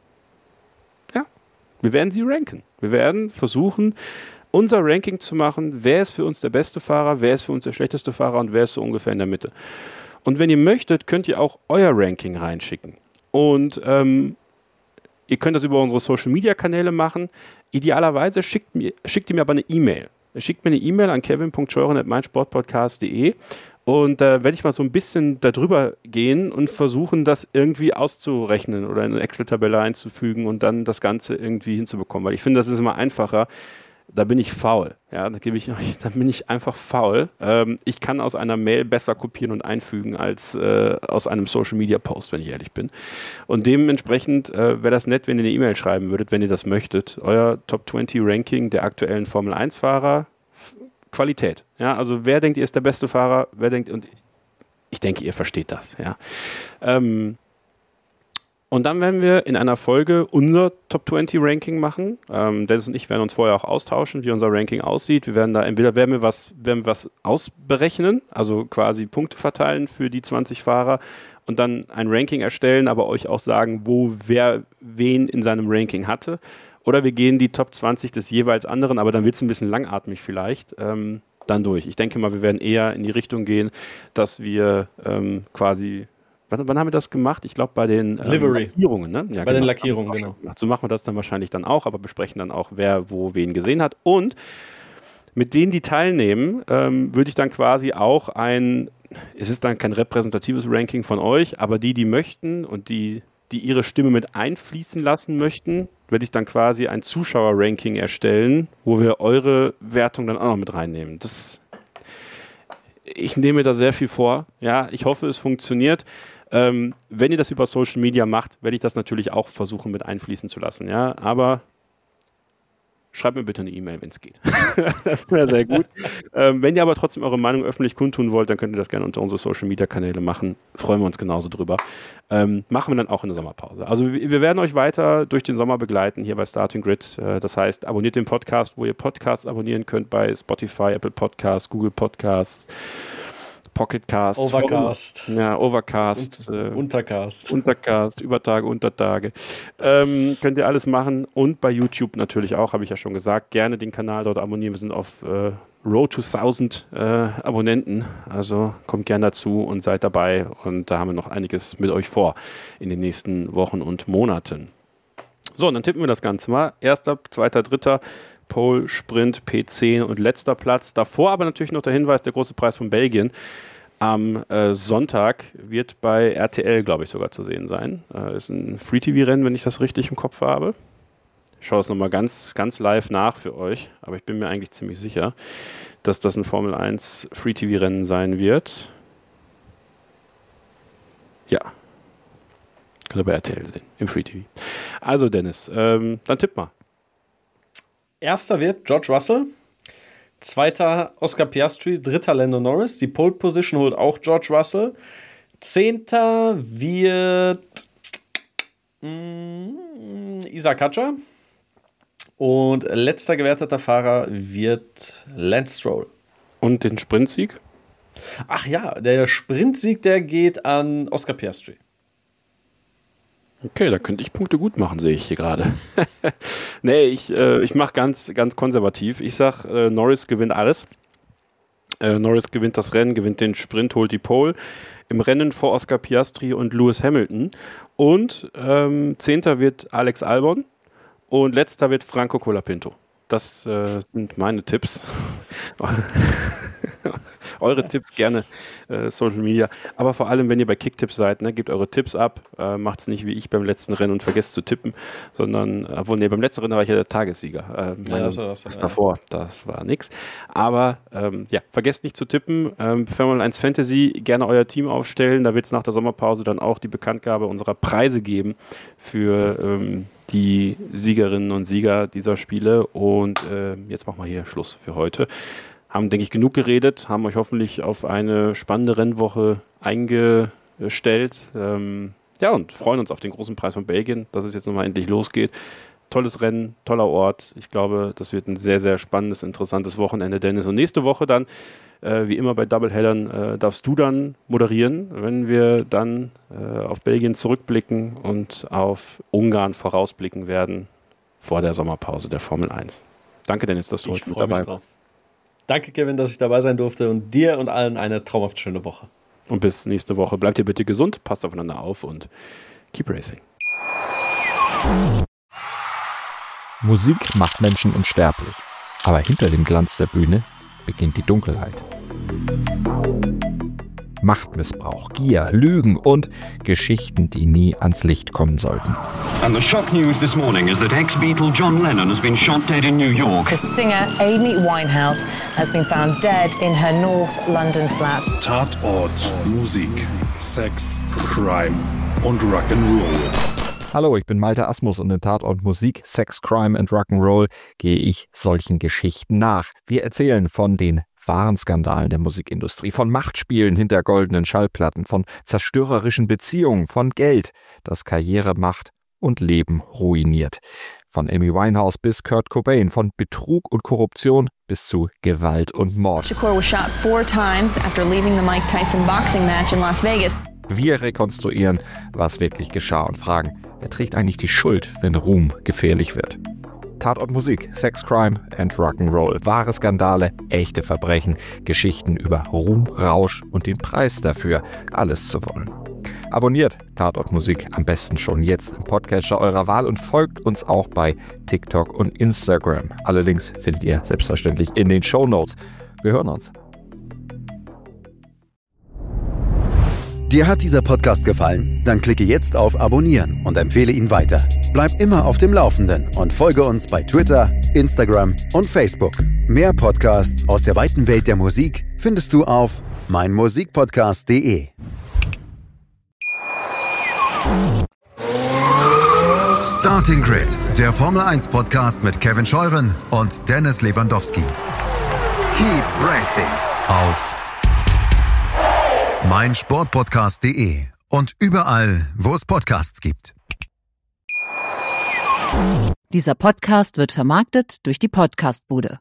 Ja, wir werden sie ranken. Wir werden versuchen, unser Ranking zu machen, wer ist für uns der beste Fahrer, wer ist für uns der schlechteste Fahrer und wer ist so ungefähr in der Mitte. Und wenn ihr möchtet, könnt ihr auch euer Ranking reinschicken. Und Ihr könnt das über unsere Social-Media-Kanäle machen. Idealerweise schickt ihr mir aber eine E-Mail. Schickt mir eine E-Mail an kevin.scheuren@meinsportpodcast.de und werde ich mal so ein bisschen darüber gehen und versuchen, das irgendwie auszurechnen oder in eine Excel-Tabelle einzufügen und dann das Ganze irgendwie hinzubekommen. Weil ich finde, das ist immer einfacher. Da bin ich faul. Ja, da bin ich einfach faul. Ich kann aus einer Mail besser kopieren und einfügen als aus einem Social-Media-Post, wenn ich ehrlich bin. Und dementsprechend wäre das nett, wenn ihr eine E-Mail schreiben würdet, wenn ihr das möchtet. Euer Top 20 Ranking der aktuellen Formel-1-Fahrer. Qualität. Ja, also wer denkt, ihr ist der beste Fahrer? Und ich denke, ihr versteht das. Ja. Und dann werden wir in einer Folge unser Top 20 Ranking machen. Dennis und ich werden uns vorher auch austauschen, wie unser Ranking aussieht. Wir werden da entweder werden wir was ausberechnen, also quasi Punkte verteilen für die 20 Fahrer und dann ein Ranking erstellen, aber euch auch sagen, wo wer wen in seinem Ranking hatte. Oder wir gehen die Top 20 des jeweils anderen, aber dann wird es ein bisschen langatmig vielleicht, dann durch. Ich denke mal, wir werden eher in die Richtung gehen, dass wir quasi... Wann haben wir das gemacht? Ich glaube bei den Lackierungen. Ne? Ja, bei den Lackierungen, genau. So machen wir das dann wahrscheinlich dann auch, aber besprechen dann auch, wer wo wen gesehen hat. Und mit denen, die teilnehmen, würde ich dann quasi auch es ist dann kein repräsentatives Ranking von euch, aber die möchten und die ihre Stimme mit einfließen lassen möchten, werde ich dann quasi ein Zuschauer-Ranking erstellen, wo wir eure Wertung dann auch noch mit reinnehmen. Ich nehme da sehr viel vor. Ja, ich hoffe, es funktioniert. Wenn ihr das über Social Media macht, werde ich das natürlich auch versuchen mit einfließen zu lassen. Ja, aber schreibt mir bitte eine E-Mail, wenn es geht. Das wäre sehr gut. Wenn ihr aber trotzdem eure Meinung öffentlich kundtun wollt, dann könnt ihr das gerne unter unsere Social Media Kanäle machen. Freuen wir uns genauso drüber. Machen wir dann auch in der Sommerpause. Also wir werden euch weiter durch den Sommer begleiten hier bei Starting Grid. Das heißt, abonniert den Podcast, wo ihr Podcasts abonnieren könnt bei Spotify, Apple Podcasts, Google Podcasts, Pocketcast, Overcast. Ja, Overcast. Untercast, Übertage, Untertage. Könnt ihr alles machen. Und bei YouTube natürlich auch, habe ich ja schon gesagt. Gerne den Kanal dort abonnieren. Wir sind auf Road to 1000 Abonnenten. Also kommt gerne dazu und seid dabei. Und da haben wir noch einiges mit euch vor in den nächsten Wochen und Monaten. So, und dann tippen wir das Ganze mal. 1., 2., 3. Pole, Sprint, P10 und letzter Platz. Davor aber natürlich noch der Hinweis, der große Preis von Belgien. Am Sonntag wird bei RTL, glaube ich, sogar zu sehen sein. Ist ein Free-TV-Rennen, wenn ich das richtig im Kopf habe. Ich schaue es nochmal ganz, ganz live nach für euch, aber ich bin mir eigentlich ziemlich sicher, dass das ein Formel 1 Free-TV-Rennen sein wird. Ja. Könnt ihr bei RTL sehen, im Free-TV. Also Dennis, dann tipp mal. Erster wird George Russell, zweiter Oscar Piastri, dritter Lando Norris. Die Pole Position holt auch George Russell. 10. wird Isaac Hadjar. Und letzter gewerteter Fahrer wird Lance Stroll. Und den Sprintsieg? Ach ja, der Sprintsieg, der geht an Oscar Piastri. Okay, da könnte ich Punkte gut machen, sehe ich hier gerade. Nee, ich mache ganz, ganz konservativ. Ich sage, Norris gewinnt alles. Norris gewinnt das Rennen, gewinnt den Sprint, holt die Pole. Im Rennen vor Oscar Piastri und Lewis Hamilton. Und 10. wird Alex Albon. Und letzter wird Franco Colapinto. Das sind meine Tipps. Eure Tipps gerne, Social Media. Aber vor allem, wenn ihr bei Kicktips seid, ne, gebt eure Tipps ab. Macht es nicht wie ich beim letzten Rennen und vergesst zu tippen, sondern, beim letzten Rennen war ich ja der Tagessieger. Davor, das war nix. Aber vergesst nicht zu tippen. Formel 1 Fantasy, gerne euer Team aufstellen. Da wird es nach der Sommerpause dann auch die Bekanntgabe unserer Preise geben für die Siegerinnen und Sieger dieser Spiele. Und jetzt machen wir hier Schluss für heute. Haben, denke ich, genug geredet, haben euch hoffentlich auf eine spannende Rennwoche eingestellt. Und freuen uns auf den großen Preis von Belgien, dass es jetzt nochmal endlich losgeht. Tolles Rennen, toller Ort. Ich glaube, das wird ein sehr, sehr spannendes, interessantes Wochenende, Dennis. Und nächste Woche dann, wie immer bei Doubleheadern, darfst du dann moderieren, wenn wir dann auf Belgien zurückblicken und auf Ungarn vorausblicken werden vor der Sommerpause der Formel 1. Danke, Dennis, dass du heute mit dabei warst. Danke, Kevin, dass ich dabei sein durfte und dir und allen eine traumhaft schöne Woche. Und bis nächste Woche. Bleibt ihr bitte gesund, passt aufeinander auf und keep racing. Musik macht Menschen unsterblich, aber hinter dem Glanz der Bühne beginnt die Dunkelheit. Machtmissbrauch, Gier, Lügen und Geschichten, die nie ans Licht kommen sollten. And the shock news this morning is that ex-Beatle John Lennon has been shot dead in New York. The singer Amy Winehouse has been found dead in her North London flat. Tatort, Musik, Sex, Crime und Rock'n'Roll. Hallo, ich bin Malte Asmus und in Tatort Musik, Sex, Crime and Rock'n'Roll gehe ich solchen Geschichten nach. Wir erzählen von den wahren Skandalen der Musikindustrie, von Machtspielen hinter goldenen Schallplatten, von zerstörerischen Beziehungen, von Geld, das Karriere macht und Leben ruiniert. Von Amy Winehouse bis Kurt Cobain, von Betrug und Korruption bis zu Gewalt und Mord. Shakur was shot 4 times after leaving the Mike Tyson boxing match in Las Vegas. Wir rekonstruieren, was wirklich geschah und fragen, wer trägt eigentlich die Schuld, wenn Ruhm gefährlich wird? Tatort Musik, Sex, Crime and Rock'n'Roll. Wahre Skandale, echte Verbrechen, Geschichten über Ruhm, Rausch und den Preis dafür, alles zu wollen. Abonniert Tatort Musik am besten schon jetzt im Podcatcher eurer Wahl und folgt uns auch bei TikTok und Instagram. Alle Links findet ihr selbstverständlich in den Shownotes. Wir hören uns. Dir hat dieser Podcast gefallen? Dann klicke jetzt auf Abonnieren und empfehle ihn weiter. Bleib immer auf dem Laufenden und folge uns bei Twitter, Instagram und Facebook. Mehr Podcasts aus der weiten Welt der Musik findest du auf meinmusikpodcast.de. Starting Grid, der Formel 1 Podcast mit Kevin Scheuren und Dennis Lewandowski. Keep Racing auf meinsportpodcast.de und überall, wo es Podcasts gibt. Dieser Podcast wird vermarktet durch die Podcastbude.